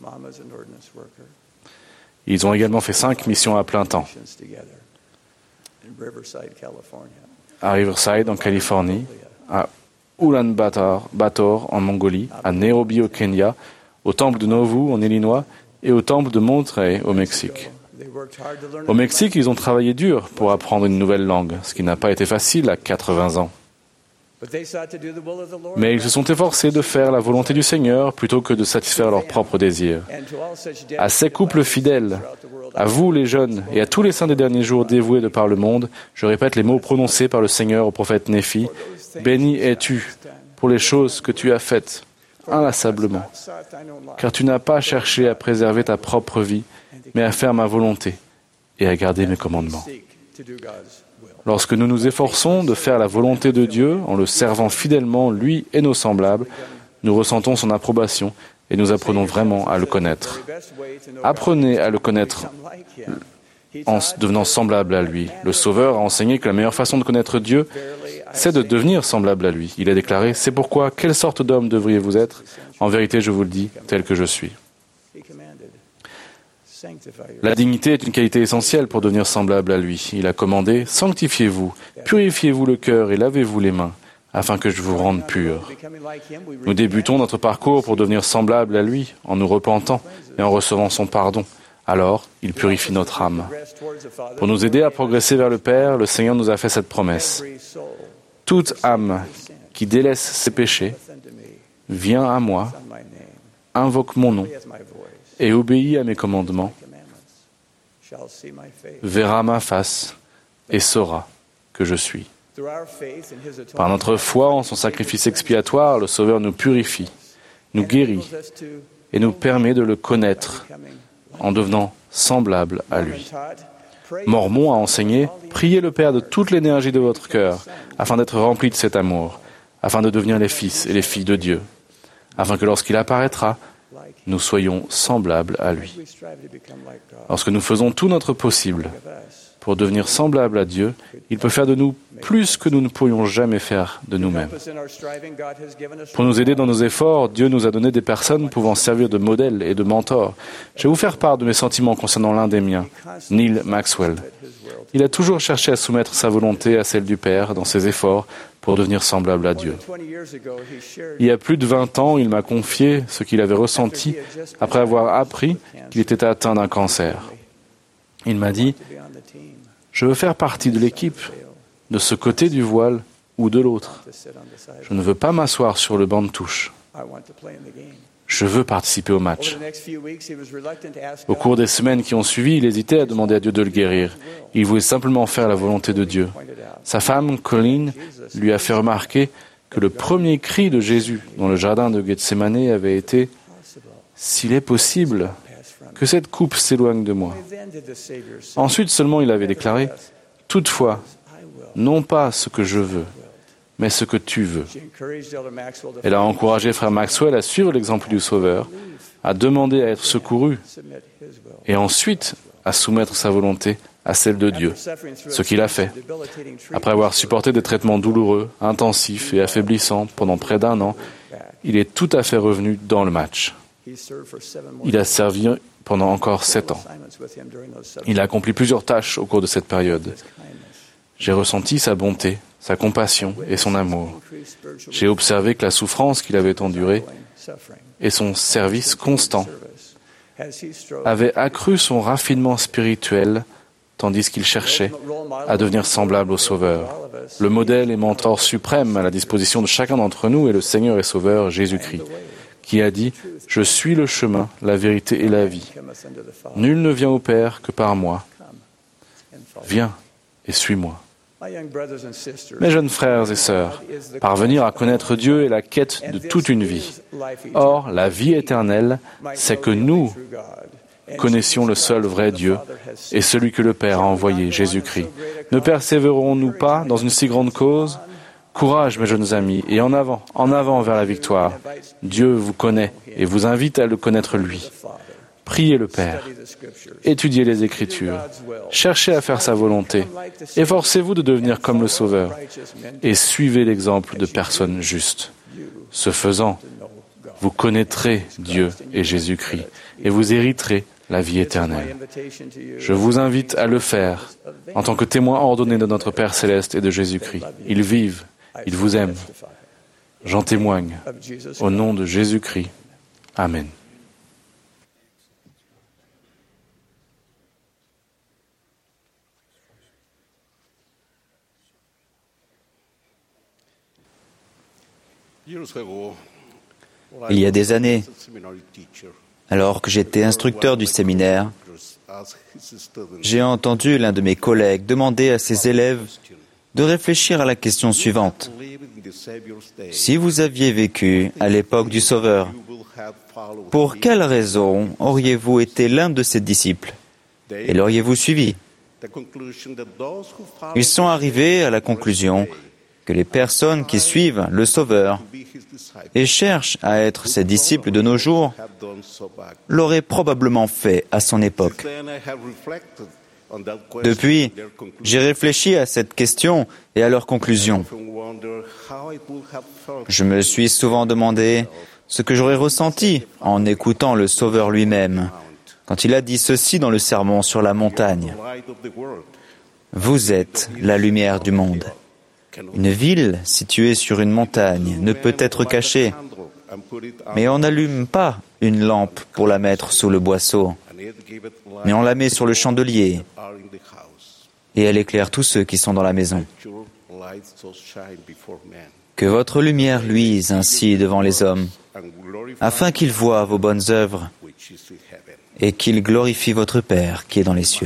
Ils ont également fait 5 missions à plein temps. À Riverside, en Californie, à Ulaanbaatar, en Mongolie, à Nairobi, au Kenya, au temple de Nauvoo, en Illinois, et au temple de Monterrey, au Mexique. Au Mexique, ils ont travaillé dur pour apprendre une nouvelle langue, ce qui n'a pas été facile à 80 ans. Mais ils se sont efforcés de faire la volonté du Seigneur plutôt que de satisfaire leurs propres désirs. À ces couples fidèles, à vous les jeunes et à tous les saints des derniers jours dévoués de par le monde, je répète les mots prononcés par le Seigneur au prophète Néphi. « Béni es-tu pour les choses que tu as faites inlassablement, car tu n'as pas cherché à préserver ta propre vie, mais à faire ma volonté et à garder mes commandements. » Lorsque nous nous efforçons de faire la volonté de Dieu en le servant fidèlement, lui et nos semblables, nous ressentons son approbation et nous apprenons vraiment à le connaître. Apprenez à le connaître en devenant semblable à lui. Le Sauveur a enseigné que la meilleure façon de connaître Dieu, c'est de devenir semblable à lui. Il a déclaré « C'est pourquoi, quelle sorte d'homme devriez-vous être? En vérité, je vous le dis, tel que je suis. » La dignité est une qualité essentielle pour devenir semblable à lui. Il a commandé « Sanctifiez-vous, purifiez-vous le cœur et lavez-vous les mains, afin que je vous rende purs. » Nous débutons notre parcours pour devenir semblable à lui, en nous repentant et en recevant son pardon. Alors, il purifie notre âme. Pour nous aider à progresser vers le Père, le Seigneur nous a fait cette promesse. « Toute âme qui délaisse ses péchés, vient à moi, invoque mon nom, et obéit à mes commandements, verra ma face et saura que je suis. » Par notre foi en son sacrifice expiatoire, le Sauveur nous purifie, nous guérit et nous permet de le connaître en devenant semblable à lui. Mormon a enseigné « Priez le Père de toute l'énergie de votre cœur, afin d'être rempli de cet amour, afin de devenir les fils et les filles de Dieu, afin que lorsqu'il apparaîtra, nous soyons semblables à lui. » Lorsque nous faisons tout notre possible pour devenir semblables à Dieu, il peut faire de nous plus que nous ne pourrions jamais faire de nous-mêmes. Pour nous aider dans nos efforts, Dieu nous a donné des personnes pouvant servir de modèles et de mentors. Je vais vous faire part de mes sentiments concernant l'un des miens, Neil Maxwell. Il a toujours cherché à soumettre sa volonté à celle du Père dans ses efforts pour devenir semblable à Dieu. Il y a plus de 20 ans, il m'a confié ce qu'il avait ressenti après avoir appris qu'il était atteint d'un cancer. Il m'a dit « Je veux faire partie de l'équipe, de ce côté du voile ou de l'autre. Je ne veux pas m'asseoir sur le banc de touche. Je veux participer au match. Au cours des semaines qui ont suivi, il hésitait à demander à Dieu de le guérir. Il voulait simplement faire la volonté de Dieu. Sa femme, Colleen, lui a fait remarquer que le premier cri de Jésus dans le jardin de Gethsémanée avait été « S'il est possible, que cette coupe s'éloigne de moi. » Ensuite seulement il avait déclaré « Toutefois, non pas ce que je veux, mais ce que tu veux. » Elle a encouragé frère Maxwell à suivre l'exemple du Sauveur, à demander à être secouru et ensuite à soumettre sa volonté à celle de Dieu, ce qu'il a fait. Après avoir supporté des traitements douloureux, intensifs et affaiblissants pendant près d'1 an, il est tout à fait revenu dans le match. Il a servi pendant encore 7 ans. Il a accompli plusieurs tâches au cours de cette période. J'ai ressenti sa bonté, sa compassion et son amour. J'ai observé que la souffrance qu'il avait endurée et son service constant avaient accru son raffinement spirituel tandis qu'il cherchait à devenir semblable au Sauveur. Le modèle et mentor suprême à la disposition de chacun d'entre nous est le Seigneur et Sauveur Jésus-Christ, qui a dit « Je suis le chemin, la vérité et la vie. Nul ne vient au Père que par moi. Viens et suis-moi. » Mes jeunes frères et sœurs, parvenir à connaître Dieu est la quête de toute une vie. Or, la vie éternelle, c'est que nous connaissions le seul vrai Dieu et celui que le Père a envoyé, Jésus-Christ. Ne persévérons-nous pas dans une si grande cause ? Courage, mes jeunes amis, et en avant vers la victoire. Dieu vous connaît et vous invite à le connaître lui. Priez le Père, étudiez les Écritures, cherchez à faire sa volonté, efforcez-vous de devenir comme le Sauveur et suivez l'exemple de personnes justes. Ce faisant, vous connaîtrez Dieu et Jésus-Christ et vous hériterez la vie éternelle. Je vous invite à le faire en tant que témoin ordonné de notre Père Céleste et de Jésus-Christ. Ils vivent, ils vous aiment. J'en témoigne. Au nom de Jésus-Christ. Amen. Il y a des années, alors que j'étais instructeur du séminaire, j'ai entendu l'un de mes collègues demander à ses élèves de réfléchir à la question suivante. Si vous aviez vécu à l'époque du Sauveur, pour quelle raison auriez-vous été l'un de ses disciples et l'auriez-vous suivi? Ils sont arrivés à la conclusion que les personnes qui suivent le Sauveur et cherchent à être ses disciples de nos jours l'auraient probablement fait à son époque. Depuis, j'ai réfléchi à cette question et à leurs conclusions. Je me suis souvent demandé ce que j'aurais ressenti en écoutant le Sauveur lui-même, quand il a dit ceci dans le sermon sur la montagne. « Vous êtes la lumière du monde. Une ville située sur une montagne ne peut être cachée, mais on n'allume pas une lampe pour la mettre sous le boisseau, mais on la met sur le chandelier et elle éclaire tous ceux qui sont dans la maison. Que votre lumière luise ainsi devant les hommes, afin qu'ils voient vos bonnes œuvres et qu'ils glorifient votre Père qui est dans les cieux. »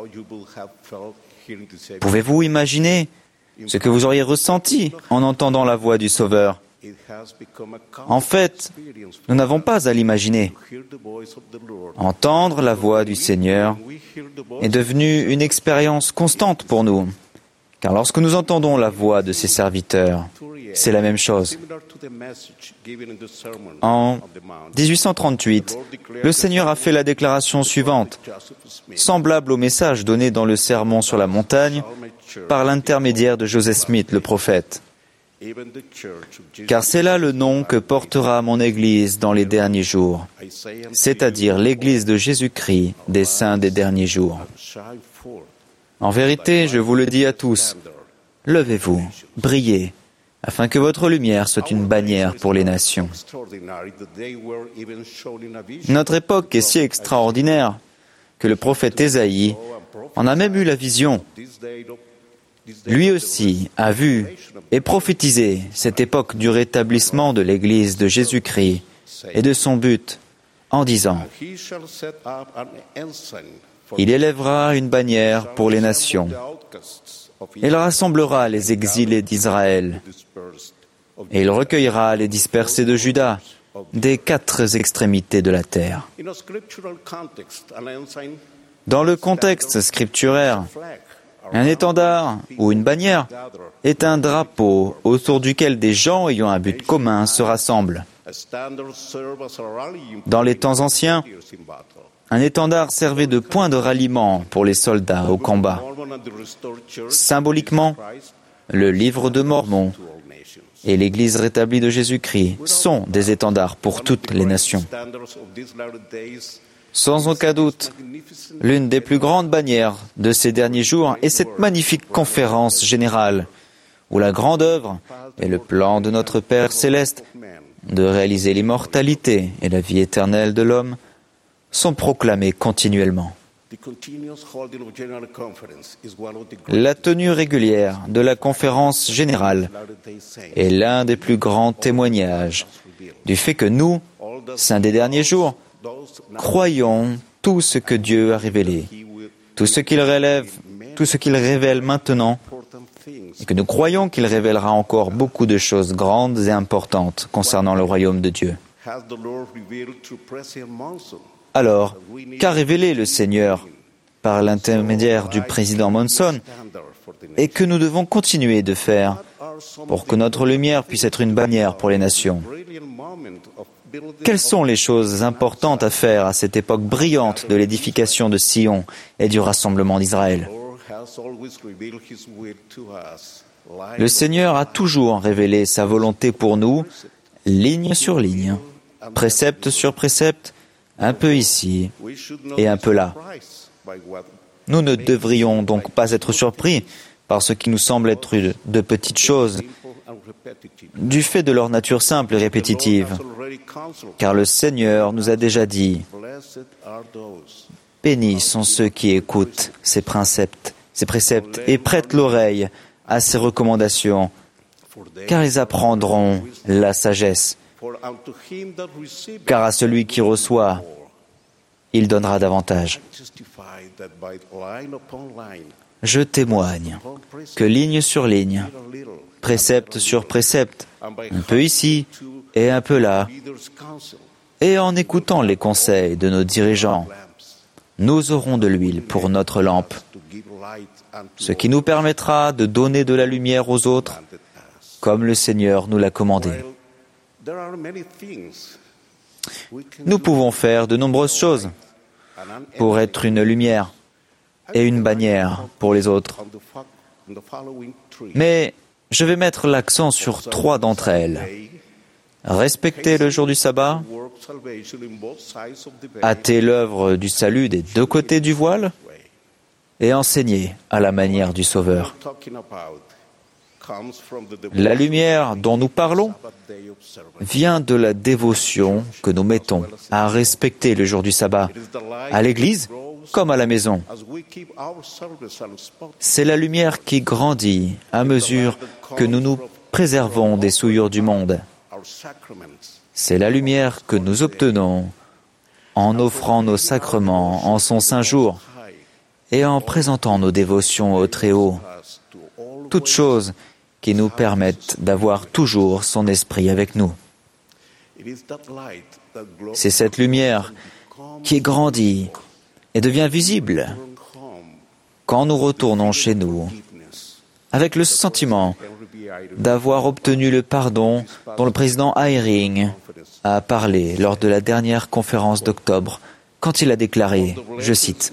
Pouvez-vous imaginer ce que vous auriez ressenti en entendant la voix du Sauveur? En fait, nous n'avons pas à l'imaginer. Entendre la voix du Seigneur est devenu une expérience constante pour nous, car lorsque nous entendons la voix de ses serviteurs, c'est la même chose. En 1838, le Seigneur a fait la déclaration suivante, semblable au message donné dans le Sermon sur la montagne par l'intermédiaire de Joseph Smith, le prophète. Car c'est là le nom que portera mon Église dans les derniers jours, c'est-à-dire l'Église de Jésus-Christ des saints des derniers jours. En vérité, je vous le dis à tous, levez-vous, brillez, afin que votre lumière soit une bannière pour les nations. Notre époque est si extraordinaire que le prophète Ésaïe en a même eu la vision. Lui aussi a vu et prophétisé cette époque du rétablissement de l'Église de Jésus-Christ et de son but, en disant, « Il élèvera une bannière pour les nations. Il rassemblera les exilés d'Israël. Et il recueillera les dispersés de Juda des 4 extrémités de la terre. » Dans le contexte scripturaire, un étendard ou une bannière est un drapeau autour duquel des gens ayant un but commun se rassemblent. Dans les temps anciens, un étendard servait de point de ralliement pour les soldats au combat. Symboliquement, le livre de Mormon et l'Église rétablie de Jésus-Christ sont des étendards pour toutes les nations. Sans aucun doute, l'une des plus grandes bannières de ces derniers jours est cette magnifique conférence générale où la grande œuvre est le plan de notre Père céleste de réaliser l'immortalité et la vie éternelle de l'homme sont proclamés continuellement. La tenue régulière de la conférence générale est l'un des plus grands témoignages du fait que nous, saints des derniers jours, croyons tout ce que Dieu a révélé, tout ce qu'il révèle maintenant, et que nous croyons qu'il révélera encore beaucoup de choses grandes et importantes concernant le royaume de Dieu. Alors, qu'a révélé le Seigneur par l'intermédiaire du président Monson et que nous devons continuer de faire pour que notre lumière puisse être une bannière pour les nations? Quelles sont les choses importantes à faire à cette époque brillante de l'édification de Sion et du rassemblement d'Israël? Le Seigneur a toujours révélé sa volonté pour nous, ligne sur ligne, précepte sur précepte, un peu ici et un peu là. Nous ne devrions donc pas être surpris par ce qui nous semble être de petites choses, du fait de leur nature simple et répétitive, car le Seigneur nous a déjà dit « Bénis sont ceux qui écoutent ces préceptes et prêtent l'oreille à ses recommandations, car ils apprendront la sagesse. Car à celui qui reçoit, il donnera davantage. » Je témoigne que ligne sur ligne, précepte sur précepte, un peu ici et un peu là, et en écoutant les conseils de nos dirigeants, nous aurons de l'huile pour notre lampe, ce qui nous permettra de donner de la lumière aux autres, comme le Seigneur nous l'a commandé. Nous pouvons faire de nombreuses choses pour être une lumière et une bannière pour les autres. Mais je vais mettre l'accent sur 3 d'entre elles. Respecter le jour du sabbat, hâter l'œuvre du salut des 2 côtés du voile et enseigner à la manière du Sauveur. La lumière dont nous parlons vient de la dévotion que nous mettons à respecter le jour du sabbat, à l'église comme à la maison. C'est la lumière qui grandit à mesure que nous nous préservons des souillures du monde. C'est la lumière que nous obtenons en offrant nos sacrements en son saint jour et en présentant nos dévotions au Très-Haut. Toutes choses qui nous permettent d'avoir toujours son esprit avec nous. C'est cette lumière qui grandit et devient visible quand nous retournons chez nous, avec le sentiment d'avoir obtenu le pardon dont le président Eyring a parlé lors de la dernière conférence d'octobre, quand il a déclaré, je cite,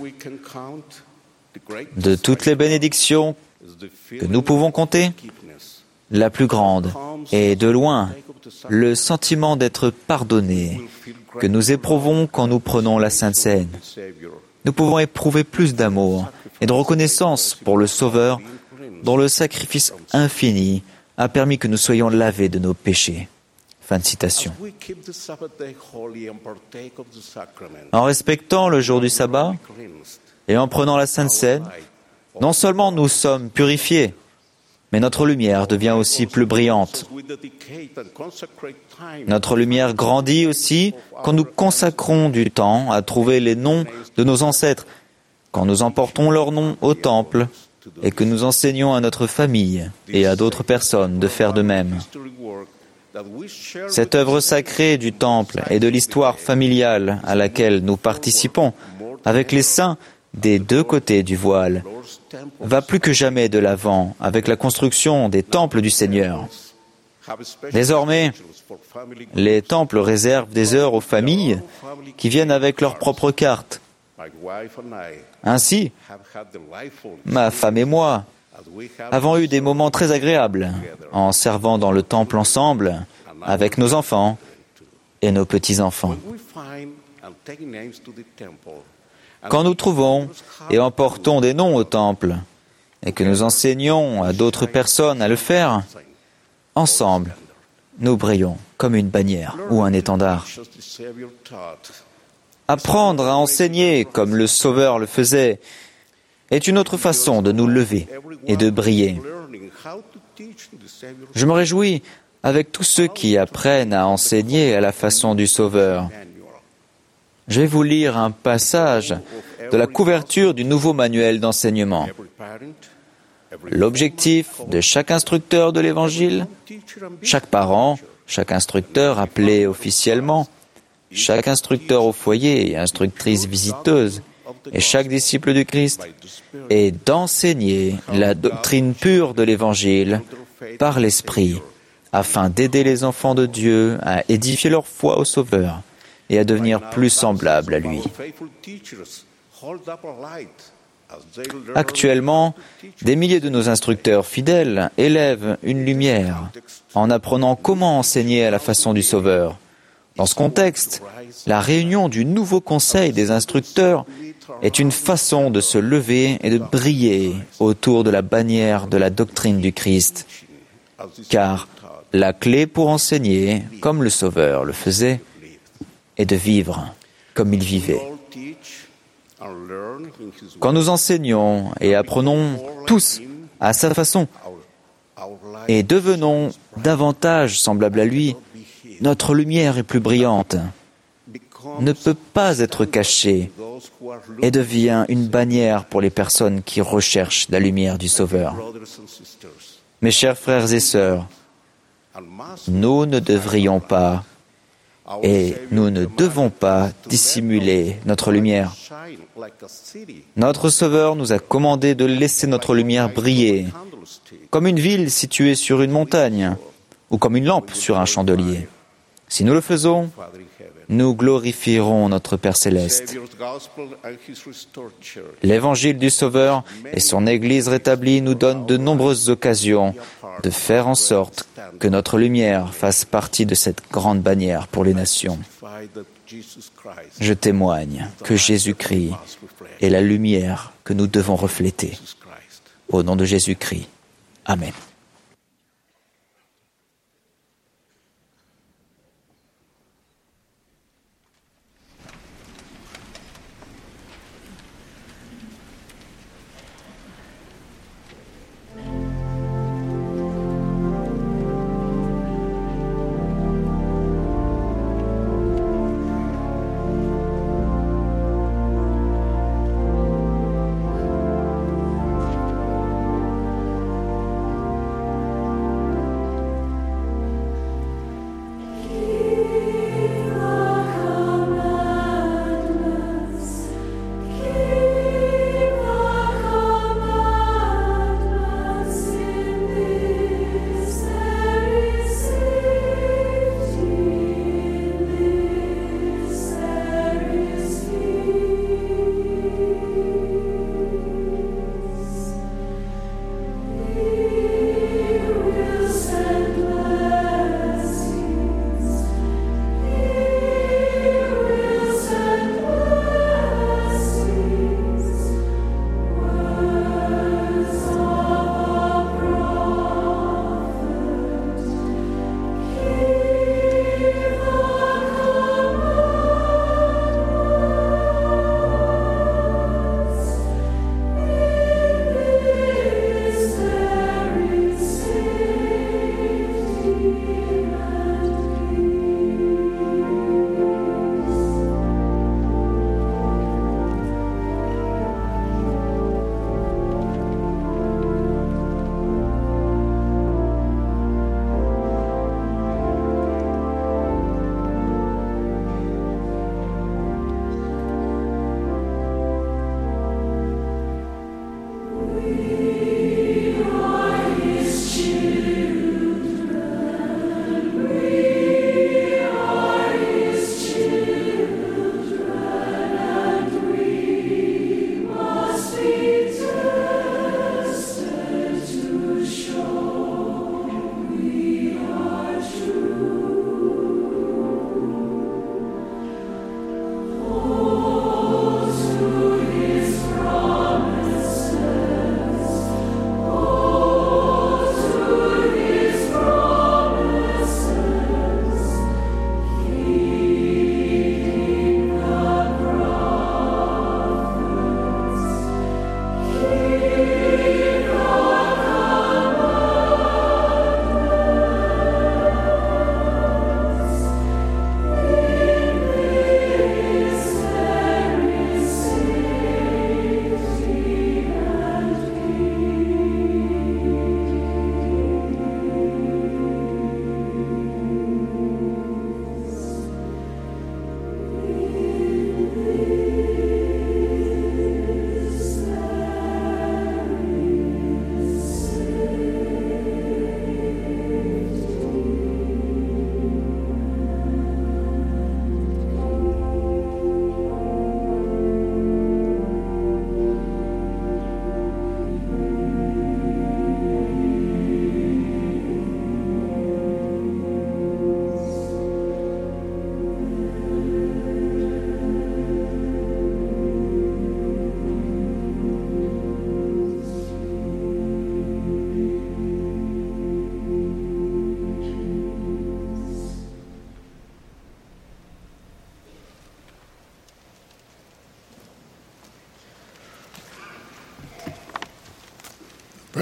« De toutes les bénédictions que nous pouvons compter, la plus grande est de loin le sentiment d'être pardonné que nous éprouvons quand nous prenons la Sainte Seine. Nous pouvons éprouver plus d'amour et de reconnaissance pour le Sauveur dont le sacrifice infini a permis que nous soyons lavés de nos péchés. » Fin de citation. En respectant le jour du sabbat et en prenant la Sainte Seine, non seulement nous sommes purifiés, mais notre lumière devient aussi plus brillante. Notre lumière grandit aussi quand nous consacrons du temps à trouver les noms de nos ancêtres, quand nous emportons leurs noms au temple et que nous enseignons à notre famille et à d'autres personnes de faire de même. Cette œuvre sacrée du temple et de l'histoire familiale à laquelle nous participons avec les saints des deux côtés du voile va plus que jamais de l'avant avec la construction des temples du Seigneur. Désormais, les temples réservent des heures aux familles qui viennent avec leur propre carte. Ainsi, ma femme et moi avons eu des moments très agréables en servant dans le temple ensemble avec nos enfants et nos petits-enfants. Quand nous trouvons et emportons des noms au temple et que nous enseignons à d'autres personnes à le faire, ensemble, nous brillons comme une bannière ou un étendard. Apprendre à enseigner comme le Sauveur le faisait est une autre façon de nous lever et de briller. Je me réjouis avec tous ceux qui apprennent à enseigner à la façon du Sauveur. Je vais vous lire un passage de la couverture du nouveau manuel d'enseignement. L'objectif de chaque instructeur de l'Évangile, chaque parent, chaque instructeur appelé officiellement, chaque instructeur au foyer et instructrice visiteuse, et chaque disciple du Christ, est d'enseigner la doctrine pure de l'Évangile par l'Esprit, afin d'aider les enfants de Dieu à édifier leur foi au Sauveur et à devenir plus semblables à lui. Actuellement, des milliers de nos instructeurs fidèles élèvent une lumière en apprenant comment enseigner à la façon du Sauveur. Dans ce contexte, la réunion du nouveau conseil des instructeurs est une façon de se lever et de briller autour de la bannière de la doctrine du Christ. Car la clé pour enseigner, comme le Sauveur le faisait, est de vivre comme il vivait. Quand nous enseignons et apprenons tous à sa façon et devenons davantage semblables à lui, notre lumière est plus brillante, ne peut pas être cachée et devient une bannière pour les personnes qui recherchent la lumière du Sauveur. Mes chers frères et sœurs, nous ne devrions pas et nous ne devons pas dissimuler notre lumière. Notre Sauveur nous a commandé de laisser notre lumière briller, comme une ville située sur une montagne ou comme une lampe sur un chandelier. Si nous le faisons, nous glorifierons notre Père céleste. L'Évangile du Sauveur et son Église rétablie nous donnent de nombreuses occasions de faire en sorte que notre lumière fasse partie de cette grande bannière pour les nations. Je témoigne que Jésus-Christ est la lumière que nous devons refléter. Au nom de Jésus-Christ. Amen.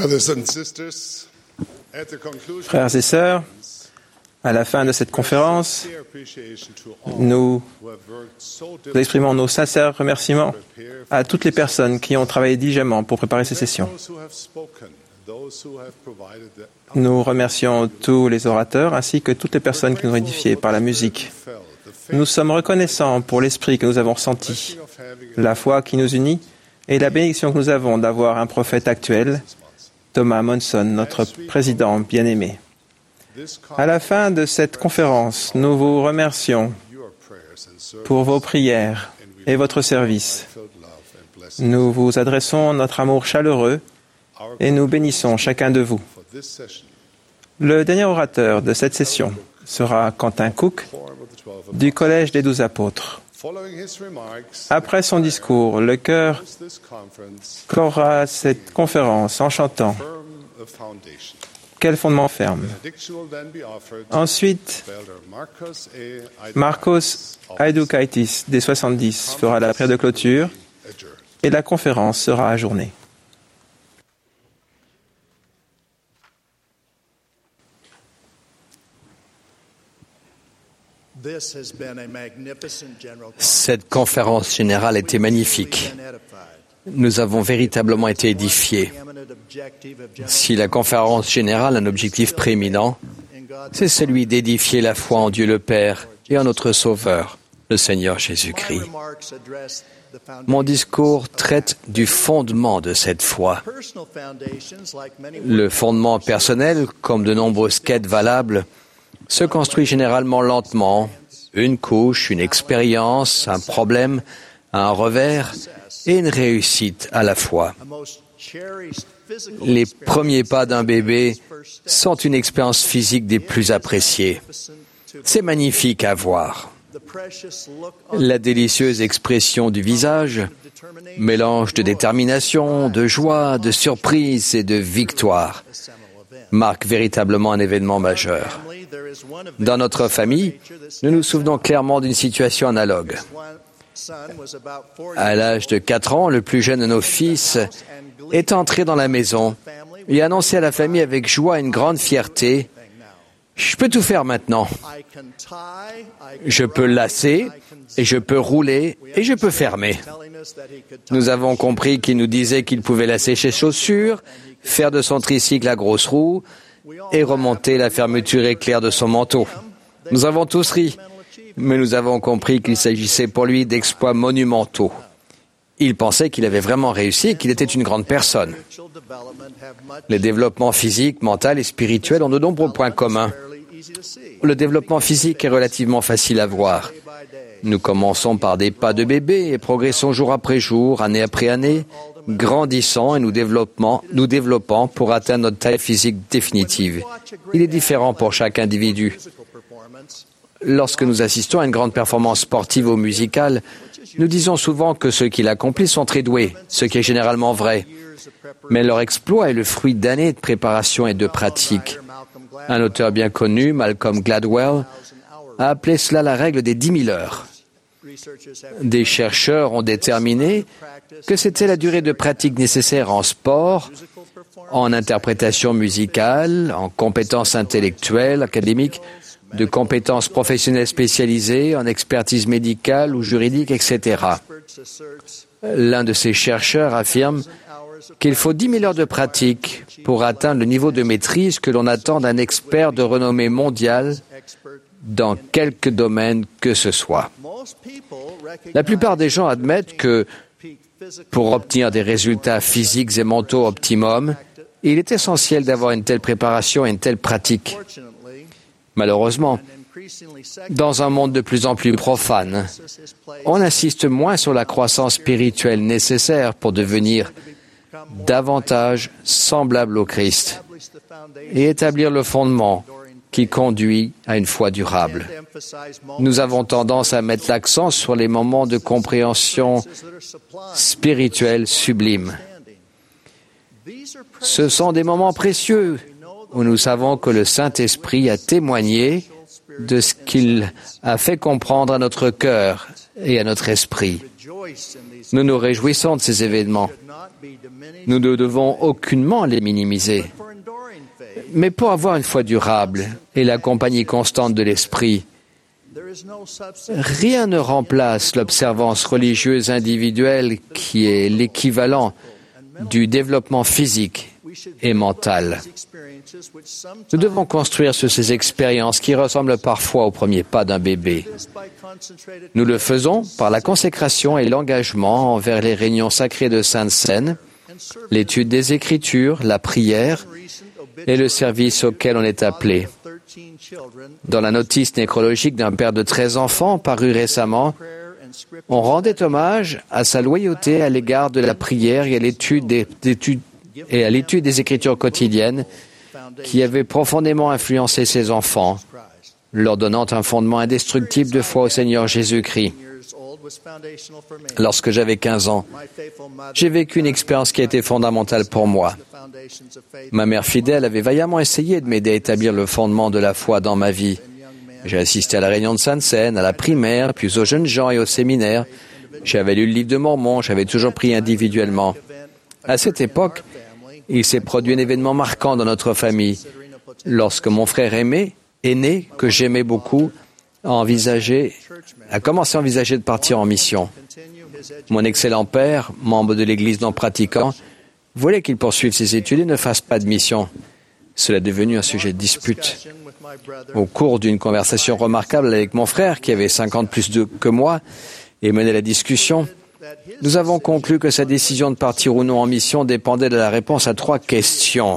Frères et sœurs, à la fin de cette conférence, nous exprimons nos sincères remerciements à toutes les personnes qui ont travaillé diligemment pour préparer ces sessions. Nous remercions tous les orateurs ainsi que toutes les personnes qui nous ont édifiés par la musique. Nous sommes reconnaissants pour l'esprit que nous avons ressenti, la foi qui nous unit et la bénédiction que nous avons d'avoir un prophète actuel, Thomas Monson, notre président bien-aimé. À la fin de cette conférence, nous vous remercions pour vos prières et votre service. Nous vous adressons notre amour chaleureux et nous bénissons chacun de vous. Le dernier orateur de cette session sera Quentin Cook du Collège des 12 Apôtres. Après son discours, le chœur clora cette conférence en chantant « Quel fondement ferme ». Ensuite, Marcos Aidukaitis des 70 fera la prière de clôture et la conférence sera ajournée. Cette conférence générale était magnifique. Nous avons véritablement été édifiés. Si la conférence générale a un objectif prééminent, c'est celui d'édifier la foi en Dieu le Père et en notre Sauveur, le Seigneur Jésus-Christ. Mon discours traite du fondement de cette foi. Le fondement personnel, comme de nombreuses quêtes valables, se construit généralement lentement, une couche, une expérience, un problème, un revers et une réussite à la fois. Les premiers pas d'un bébé sont une expérience physique des plus appréciées. C'est magnifique à voir. La délicieuse expression du visage, mélange de détermination, de joie, de surprise et de victoire, marque véritablement un événement majeur. Dans notre famille, nous nous souvenons clairement d'une situation analogue. À l'âge de 4 ans, le plus jeune de nos fils est entré dans la maison et a annoncé à la famille avec joie et une grande fierté « Je peux tout faire maintenant. Je peux lasser, et je peux rouler, et je peux fermer. » Nous avons compris qu'il nous disait qu'il pouvait lasser ses chaussures, faire de son tricycle la grosse roue et remonter la fermeture éclair de son manteau. Nous avons tous ri, mais nous avons compris qu'il s'agissait pour lui d'exploits monumentaux. Il pensait qu'il avait vraiment réussi et qu'il était une grande personne. Les développements physiques, mental et spirituel ont de nombreux points communs. Le développement physique est relativement facile à voir. Nous commençons par des pas de bébé et progressons jour après jour, année après année, grandissant et nous développant pour atteindre notre taille physique définitive. Il est différent pour chaque individu. Lorsque nous assistons à une grande performance sportive ou musicale, nous disons souvent que ceux qui l'accomplissent sont très doués, ce qui est généralement vrai. Mais leur exploit est le fruit d'années de préparation et de pratique. Un auteur bien connu, Malcolm Gladwell, a appelé cela la règle des 10 000 heures. Des chercheurs ont déterminé que c'était la durée de pratique nécessaire en sport, en interprétation musicale, en compétences intellectuelles, académiques, de compétences professionnelles spécialisées, en expertise médicale ou juridique, etc. L'un de ces chercheurs affirme qu'il faut 10 000 heures de pratique pour atteindre le niveau de maîtrise que l'on attend d'un expert de renommée mondiale dans quelque domaine que ce soit. La plupart des gens admettent que, pour obtenir des résultats physiques et mentaux optimum, il est essentiel d'avoir une telle préparation et une telle pratique. Malheureusement, dans un monde de plus en plus profane, on insiste moins sur la croissance spirituelle nécessaire pour devenir davantage semblable au Christ et établir le fondement qui conduit à une foi durable. Nous avons tendance à mettre l'accent sur les moments de compréhension spirituelle sublime. Ce sont des moments précieux où nous savons que le Saint-Esprit a témoigné de ce qu'il a fait comprendre à notre cœur et à notre esprit. Nous nous réjouissons de ces événements. Nous ne devons aucunement les minimiser. Mais pour avoir une foi durable et la compagnie constante de l'esprit, rien ne remplace l'observance religieuse individuelle qui est l'équivalent du développement physique et mental. Nous devons construire sur ces expériences qui ressemblent parfois au premier pas d'un bébé. Nous le faisons par la consécration et l'engagement envers les réunions sacrées de Sainte Seine, l'étude des Écritures, la prière et le service auquel on est appelé. Dans la notice nécrologique d'un père de 13 enfants parue récemment, on rendait hommage à sa loyauté à l'égard de la prière et à l'étude des Écritures quotidiennes qui avait profondément influencé ses enfants, leur donnant un fondement indestructible de foi au Seigneur Jésus-Christ. Lorsque j'avais 15 ans, j'ai vécu une expérience qui a été fondamentale pour moi. Ma mère fidèle avait vaillamment essayé de m'aider à établir le fondement de la foi dans ma vie. J'ai assisté à la réunion de Sainte Seine, à la primaire, puis aux jeunes gens et au séminaire. J'avais lu le livre de Mormon, j'avais toujours prié individuellement. À cette époque, il s'est produit un événement marquant dans notre famille. Lorsque mon frère aîné, que j'aimais beaucoup, a commencé à envisager de partir en mission. Mon excellent père, membre de l'Église non pratiquant, voulait qu'il poursuive ses études et ne fasse pas de mission. Cela est devenu un sujet de dispute. Au cours d'une conversation remarquable avec mon frère, qui avait 5 ans de plus que moi, et menait la discussion, nous avons conclu que sa décision de partir ou non en mission dépendait de la réponse à 3 questions.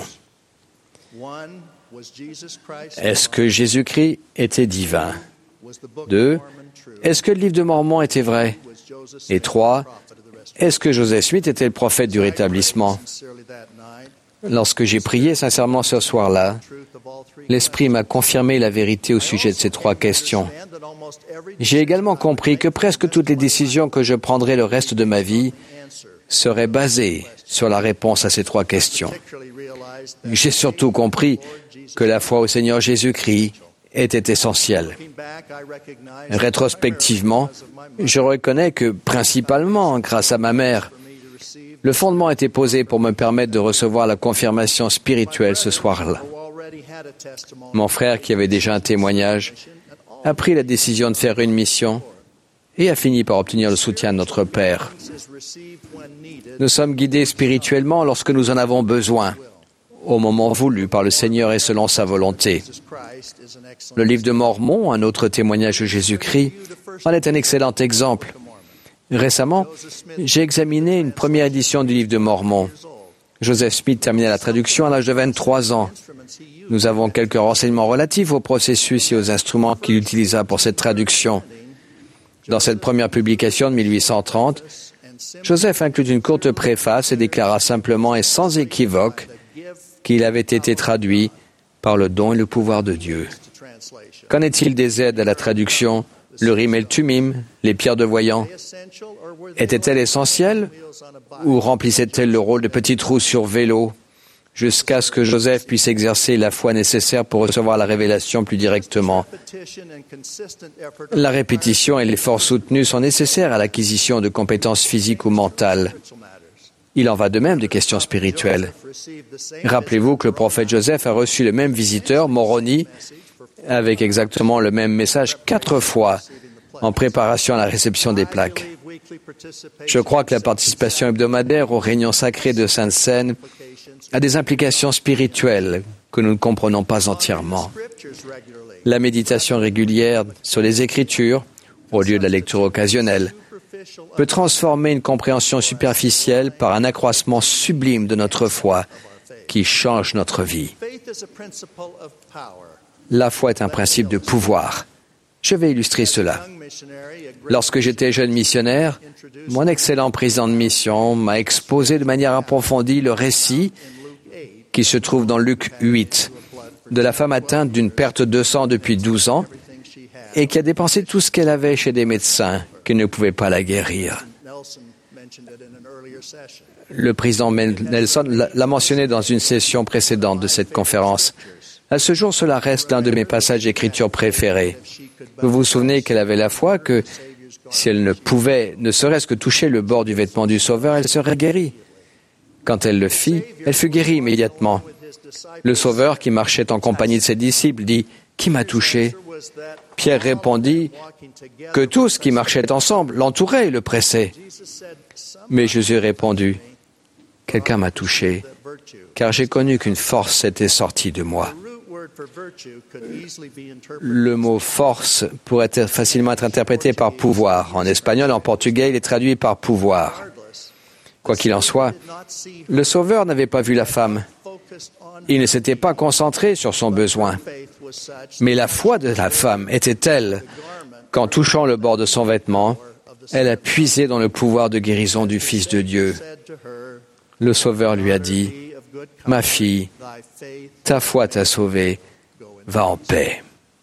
Est-ce que Jésus-Christ était divin? 2. Est-ce que le livre de Mormon était vrai? Et 3. Est-ce que Joseph Smith était le prophète du rétablissement? Lorsque j'ai prié sincèrement ce soir-là, l'Esprit m'a confirmé la vérité au sujet de ces 3 questions. J'ai également compris que presque toutes les décisions que je prendrai le reste de ma vie seraient basées sur la réponse à ces 3 questions. J'ai surtout compris que la foi au Seigneur Jésus-Christ était essentielle. Rétrospectivement, je reconnais que, principalement grâce à ma mère, le fondement a été posé pour me permettre de recevoir la confirmation spirituelle ce soir-là. Mon frère, qui avait déjà un témoignage, a pris la décision de faire une mission et a fini par obtenir le soutien de notre Père. Nous sommes guidés spirituellement lorsque nous en avons besoin, au moment voulu par le Seigneur et selon sa volonté. Le livre de Mormon, un autre témoignage de Jésus-Christ, en est un excellent exemple. Récemment, j'ai examiné une première édition du livre de Mormon. Joseph Smith terminait la traduction à l'âge de 23 ans. Nous avons quelques renseignements relatifs au processus et aux instruments qu'il utilisa pour cette traduction. Dans cette première publication de 1830, Joseph inclut une courte préface et déclara simplement et sans équivoque qu'il avait été traduit par le don et le pouvoir de Dieu. Qu'en est-il des aides à la traduction, le rim et le tumim, les pierres de voyant? Étaient-elles essentielles ou remplissaient-elles le rôle de petits trous sur vélo jusqu'à ce que Joseph puisse exercer la foi nécessaire pour recevoir la révélation plus directement? La répétition et l'effort soutenu sont nécessaires à l'acquisition de compétences physiques ou mentales. Il en va de même des questions spirituelles. Rappelez-vous que le prophète Joseph a reçu le même visiteur, Moroni, avec exactement le même message 4 fois en préparation à la réception des plaques. Je crois que la participation hebdomadaire aux réunions sacrées de Sainte Seine a des implications spirituelles que nous ne comprenons pas entièrement. La méditation régulière sur les Écritures, au lieu de la lecture occasionnelle, peut transformer une compréhension superficielle par un accroissement sublime de notre foi qui change notre vie. La foi est un principe de pouvoir. Je vais illustrer cela. Lorsque j'étais jeune missionnaire, mon excellent président de mission m'a exposé de manière approfondie le récit qui se trouve dans Luc 8, de la femme atteinte d'une perte de sang depuis 12 ans et qui a dépensé tout ce qu'elle avait chez des médecins qui ne pouvaient pas la guérir. Le président Nelson l'a mentionné dans une session précédente de cette conférence. À ce jour, cela reste l'un de mes passages d'écriture préférés. Vous vous souvenez qu'elle avait la foi que Si elle ne pouvait, ne serait-ce que toucher le bord du vêtement du Sauveur, elle serait guérie. Quand elle le fit, elle fut guérie immédiatement. Le Sauveur, qui marchait en compagnie de ses disciples, dit « Qui m'a touché ?» Pierre répondit que tous qui marchaient ensemble l'entouraient et le pressaient. Mais Jésus répondit « Quelqu'un m'a touché, car j'ai connu qu'une force s'était sortie de moi. » Le mot « force » pourrait facilement être interprété par « pouvoir ». En espagnol, en portugais, il est traduit par « pouvoir ». Quoi qu'il en soit, le Sauveur n'avait pas vu la femme. Il ne s'était pas concentré sur son besoin. Mais la foi de la femme était telle qu'en touchant le bord de son vêtement, elle a puisé dans le pouvoir de guérison du Fils de Dieu. Le Sauveur lui a dit, « Ma fille, ta foi t'a sauvée, va en paix. »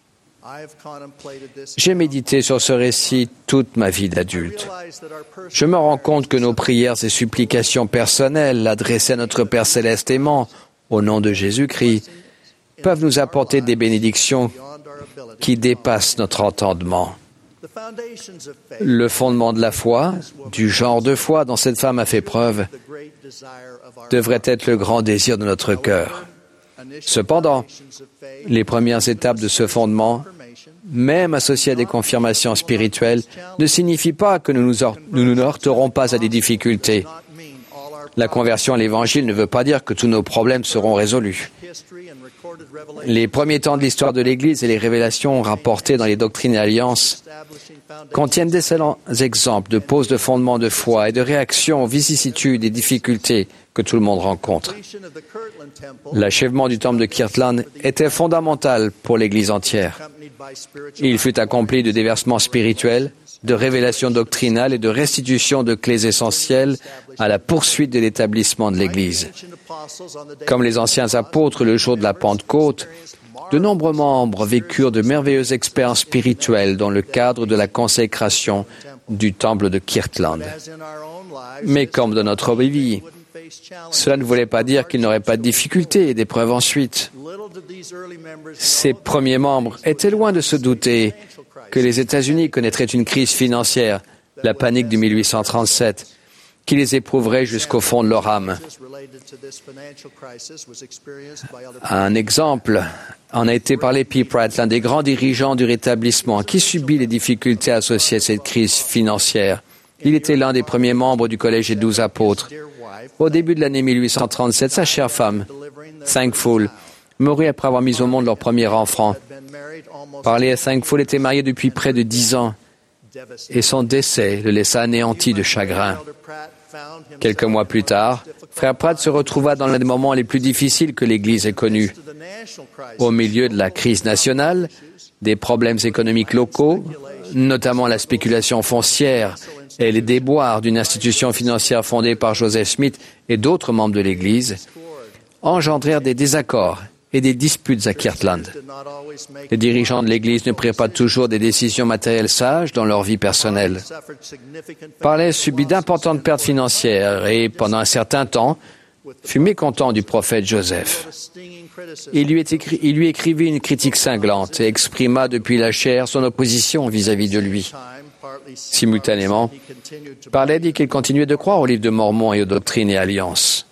J'ai médité sur ce récit toute ma vie d'adulte. Je me rends compte que nos prières et supplications personnelles adressées à notre Père céleste aimant, au nom de Jésus-Christ, peuvent nous apporter des bénédictions qui dépassent notre entendement. Le fondement de la foi, du genre de foi dont cette femme a fait preuve, devrait être le grand désir de notre cœur. Cependant, les premières étapes de ce fondement, même associées à des confirmations spirituelles, ne signifient pas que nous ne heurterons pas à des difficultés. La conversion à l'Évangile ne veut pas dire que tous nos problèmes seront résolus. Les premiers temps de l'histoire de l'Église et les révélations rapportées dans les doctrines et alliances contiennent d'excellents exemples de pose de fondement de foi et de réaction aux vicissitudes et difficultés que tout le monde rencontre. L'achèvement du temple de Kirtland était fondamental pour l'Église entière. Il fut accompli de déversements spirituels, de révélations doctrinales et de restitution de clés essentielles à la poursuite de l'établissement de l'Église. Comme les anciens apôtres le jour de la Pentecôte, de nombreux membres vécurent de merveilleuses expériences spirituelles dans le cadre de la consécration du temple de Kirtland. Mais comme dans notre vie, cela ne voulait pas dire qu'il n'aurait pas de difficultés et d'épreuves ensuite. Ces premiers membres étaient loin de se douter que les États-Unis connaîtraient une crise financière, la panique de 1837, qui les éprouverait jusqu'au fond de leur âme. Un exemple en a été parlé P. Pratt, l'un des grands dirigeants du rétablissement, qui subit les difficultés associées à cette crise financière. Il était l'un des premiers membres du Collège des 12 apôtres. Au début de l'année 1837, sa chère femme, Thankful, mourut après avoir mis au monde leur premier enfant. Parley Thankful était marié depuis près de 10 ans et son décès le laissa anéanti de chagrin. Quelques mois plus tard, frère Pratt se retrouva dans l'un des moments les plus difficiles que l'Église ait connus. Au milieu de la crise nationale, des problèmes économiques locaux, notamment la spéculation foncière et les déboires d'une institution financière fondée par Joseph Smith et d'autres membres de l'Église, engendrèrent des désaccords et des disputes à Kirtland. Les dirigeants de l'Église ne prirent pas toujours des décisions matérielles sages dans leur vie personnelle. Parley subit d'importantes pertes financières et, pendant un certain temps, fut mécontent du prophète Joseph. Il lui écrivit une critique cinglante et exprima depuis la chair son opposition vis-à-vis de lui. Simultanément, Parley dit qu'il continuait de croire au livre de Mormon et aux doctrines et alliances.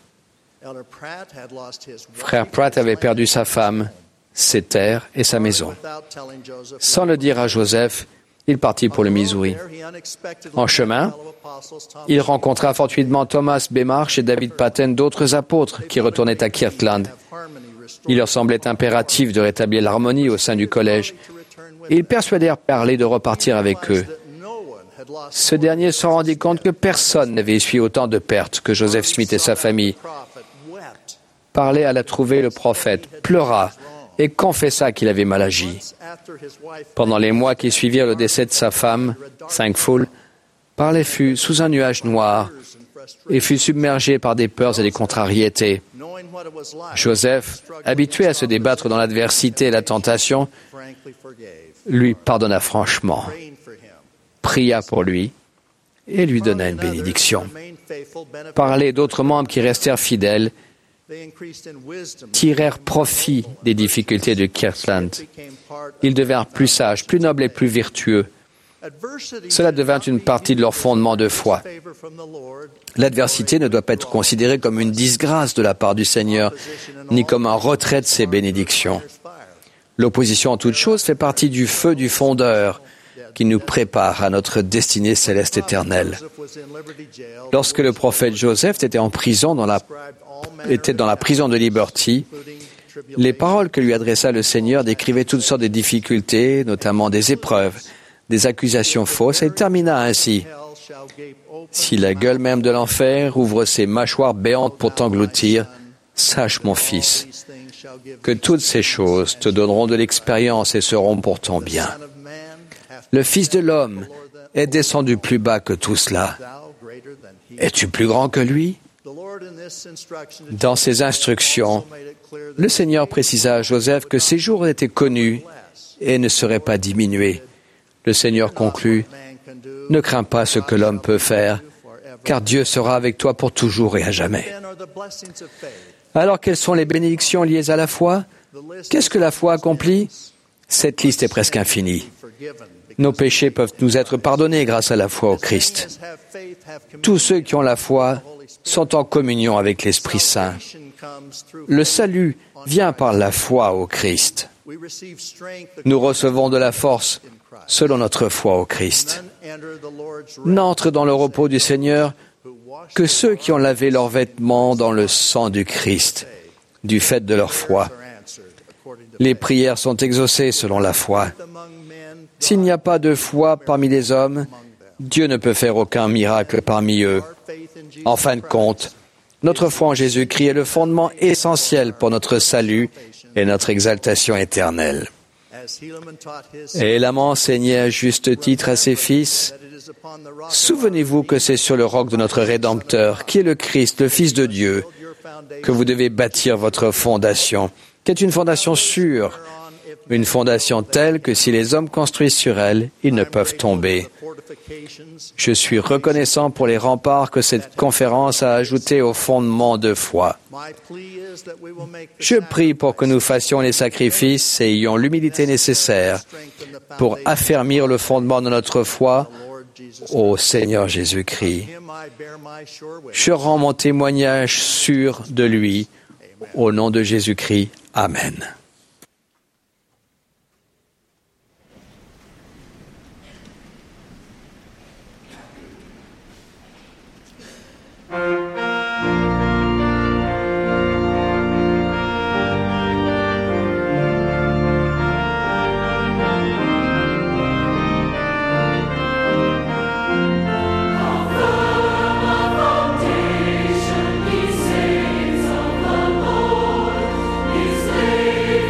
Frère Pratt avait perdu sa femme, ses terres et sa maison. Sans le dire à Joseph, il partit pour le Missouri. En chemin, il rencontra fortuitement Thomas B. Marsh et David Patten, d'autres apôtres qui retournaient à Kirtland. Il leur semblait impératif de rétablir l'harmonie au sein du collège. Ils persuadèrent Parley de repartir avec eux. Ce dernier se rendit compte que personne n'avait essuyé autant de pertes que Joseph Smith et sa famille. Parley alla trouver le prophète, pleura et confessa qu'il avait mal agi. Pendant les mois qui suivirent le décès de sa femme, Thankful, Parley fut sous un nuage noir et fut submergé par des peurs et des contrariétés. Joseph, habitué à se débattre dans l'adversité et la tentation, lui pardonna franchement, pria pour lui et lui donna une bénédiction. Parley et d'autres membres qui restèrent fidèles tirèrent profit des difficultés de Kirtland. Ils devinrent plus sages, plus nobles et plus vertueux. Cela devint une partie de leur fondement de foi. L'adversité ne doit pas être considérée comme une disgrâce de la part du Seigneur, ni comme un retrait de ses bénédictions. L'opposition en toute chose fait partie du feu du fondeur qui nous prépare à notre destinée céleste éternelle. Lorsque le prophète Joseph était en prison, était dans la prison de Liberty, les paroles que lui adressa le Seigneur décrivaient toutes sortes de difficultés, notamment des épreuves, des accusations fausses, et il termina ainsi. « Si la gueule même de l'enfer ouvre ses mâchoires béantes pour t'engloutir, sache, mon fils, que toutes ces choses te donneront de l'expérience et seront pour ton bien. Le Fils de l'homme est descendu plus bas que tout cela. Es-tu plus grand que lui? » Dans ses instructions, le Seigneur précisa à Joseph que ses jours étaient connus et ne seraient pas diminués. Le Seigneur conclut, « Ne crains pas ce que l'homme peut faire, car Dieu sera avec toi pour toujours et à jamais. » Alors, quelles sont les bénédictions liées à la foi? Qu'est-ce que la foi accomplit? Cette liste est presque infinie. Nos péchés peuvent nous être pardonnés grâce à la foi au Christ. Tous ceux qui ont la foi sont en communion avec l'Esprit Saint. Le salut vient par la foi au Christ. Nous recevons de la force selon notre foi au Christ. N'entrent dans le repos du Seigneur que ceux qui ont lavé leurs vêtements dans le sang du Christ, du fait de leur foi. Les prières sont exaucées selon la foi. S'il n'y a pas de foi parmi les hommes, Dieu ne peut faire aucun miracle parmi eux. En fin de compte, notre foi en Jésus-Christ est le fondement essentiel pour notre salut et notre exaltation éternelle. Et Helaman enseignait à juste titre à ses fils, « Souvenez-vous que c'est sur le roc de notre Rédempteur, qui est le Christ, le Fils de Dieu, que vous devez bâtir votre fondation, qui est une fondation sûre, une fondation telle que si les hommes construisent sur elle, ils ne peuvent tomber. » Je suis reconnaissant pour les remparts que cette conférence a ajoutés au fondement de foi. Je prie pour que nous fassions les sacrifices et ayons l'humilité nécessaire pour affermir le fondement de notre foi au Seigneur Jésus-Christ. Je rends mon témoignage sûr de lui. Au nom de Jésus-Christ. Amen. His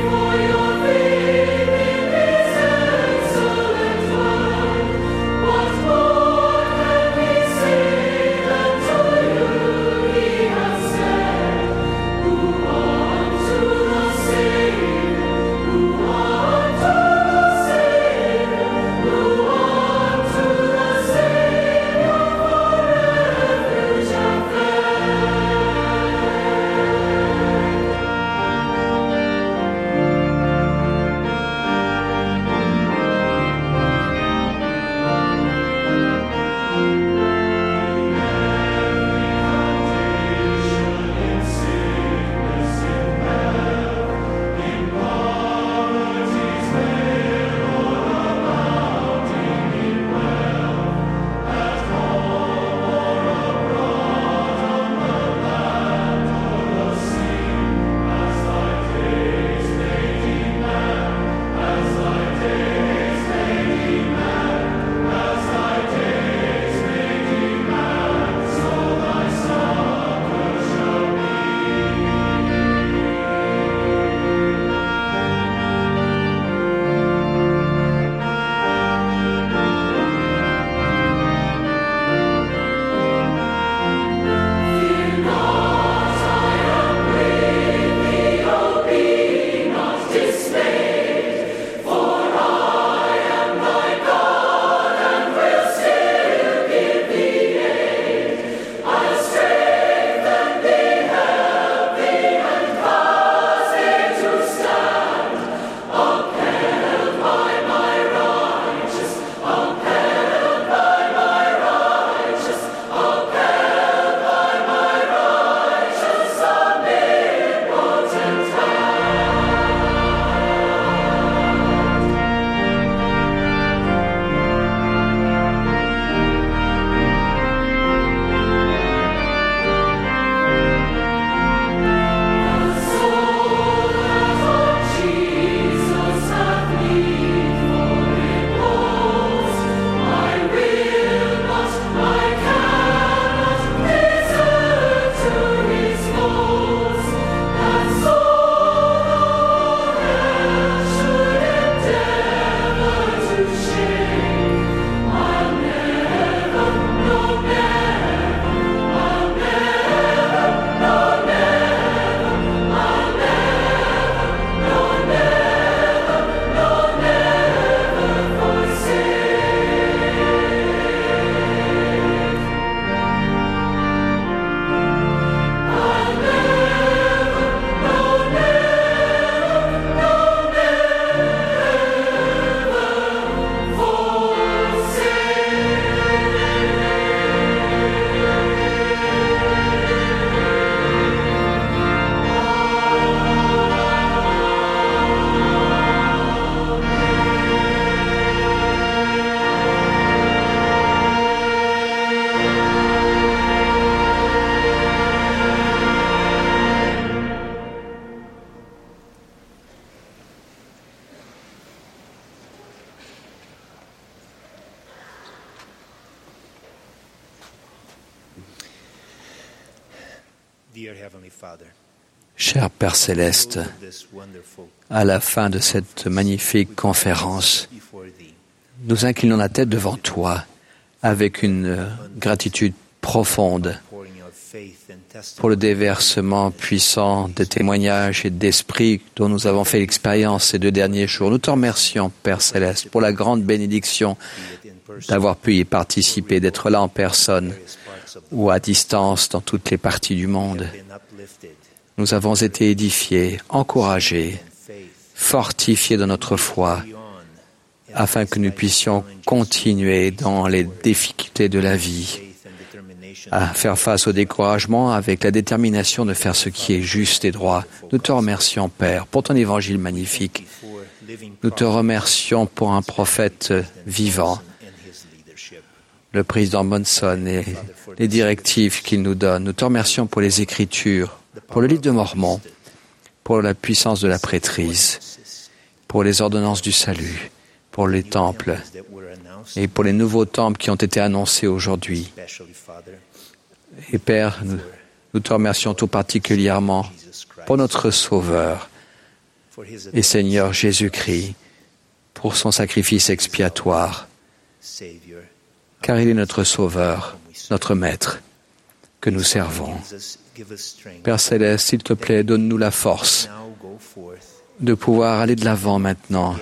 Cher Père Céleste, à la fin de cette magnifique conférence, nous inclinons la tête devant toi avec une gratitude profonde pour le déversement puissant de témoignages et d'esprit dont nous avons fait l'expérience ces 2 derniers jours. Nous te remercions, Père Céleste, pour la grande bénédiction d'avoir pu y participer, d'être là en personne ou à distance dans toutes les parties du monde. Nous avons été édifiés, encouragés, fortifiés dans notre foi, afin que nous puissions continuer dans les difficultés de la vie, à faire face au découragement avec la détermination de faire ce qui est juste et droit. Nous te remercions, Père, pour ton évangile magnifique. Nous te remercions pour un prophète vivant, le président Monson et les directives qu'il nous donne. Nous te remercions pour les Écritures, pour le livre de Mormon, pour la puissance de la prêtrise, pour les ordonnances du salut, pour les temples et pour les nouveaux temples qui ont été annoncés aujourd'hui. Et Père, nous te remercions tout particulièrement pour notre Sauveur et Seigneur Jésus-Christ, pour son sacrifice expiatoire, car il est notre Sauveur, notre Maître, que nous servons. Père Céleste, s'il te plaît, donne-nous la force de pouvoir aller de l'avant maintenant,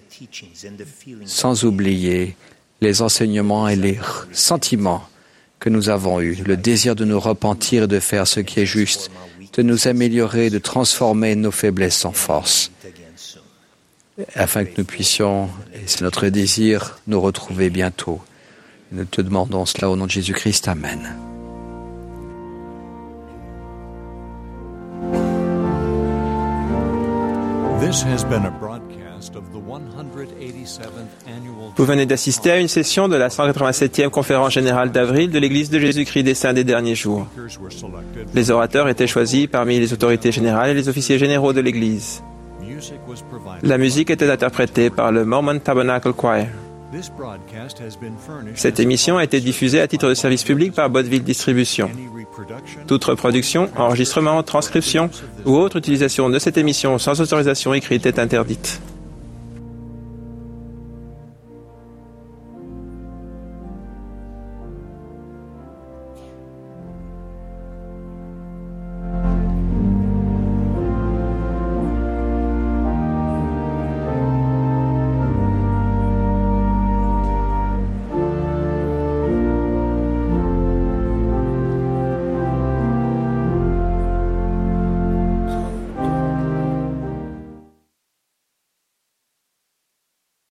sans oublier les enseignements et les sentiments que nous avons eus, le désir de nous repentir et de faire ce qui est juste, de nous améliorer, de transformer nos faiblesses en force, afin que nous puissions, et c'est notre désir, nous retrouver bientôt. Nous te demandons cela au nom de Jésus-Christ. Amen. Vous venez d'assister à une session de la 187e conférence générale d'avril de l'Église de Jésus-Christ des Saints des Derniers Jours. Les orateurs étaient choisis parmi les autorités générales et les officiers généraux de l'Église. La musique était interprétée par le Mormon Tabernacle Choir. Cette émission a été diffusée à titre de service public par Bodville Distribution. Toute reproduction, enregistrement, transcription ou autre utilisation de cette émission sans autorisation écrite est interdite.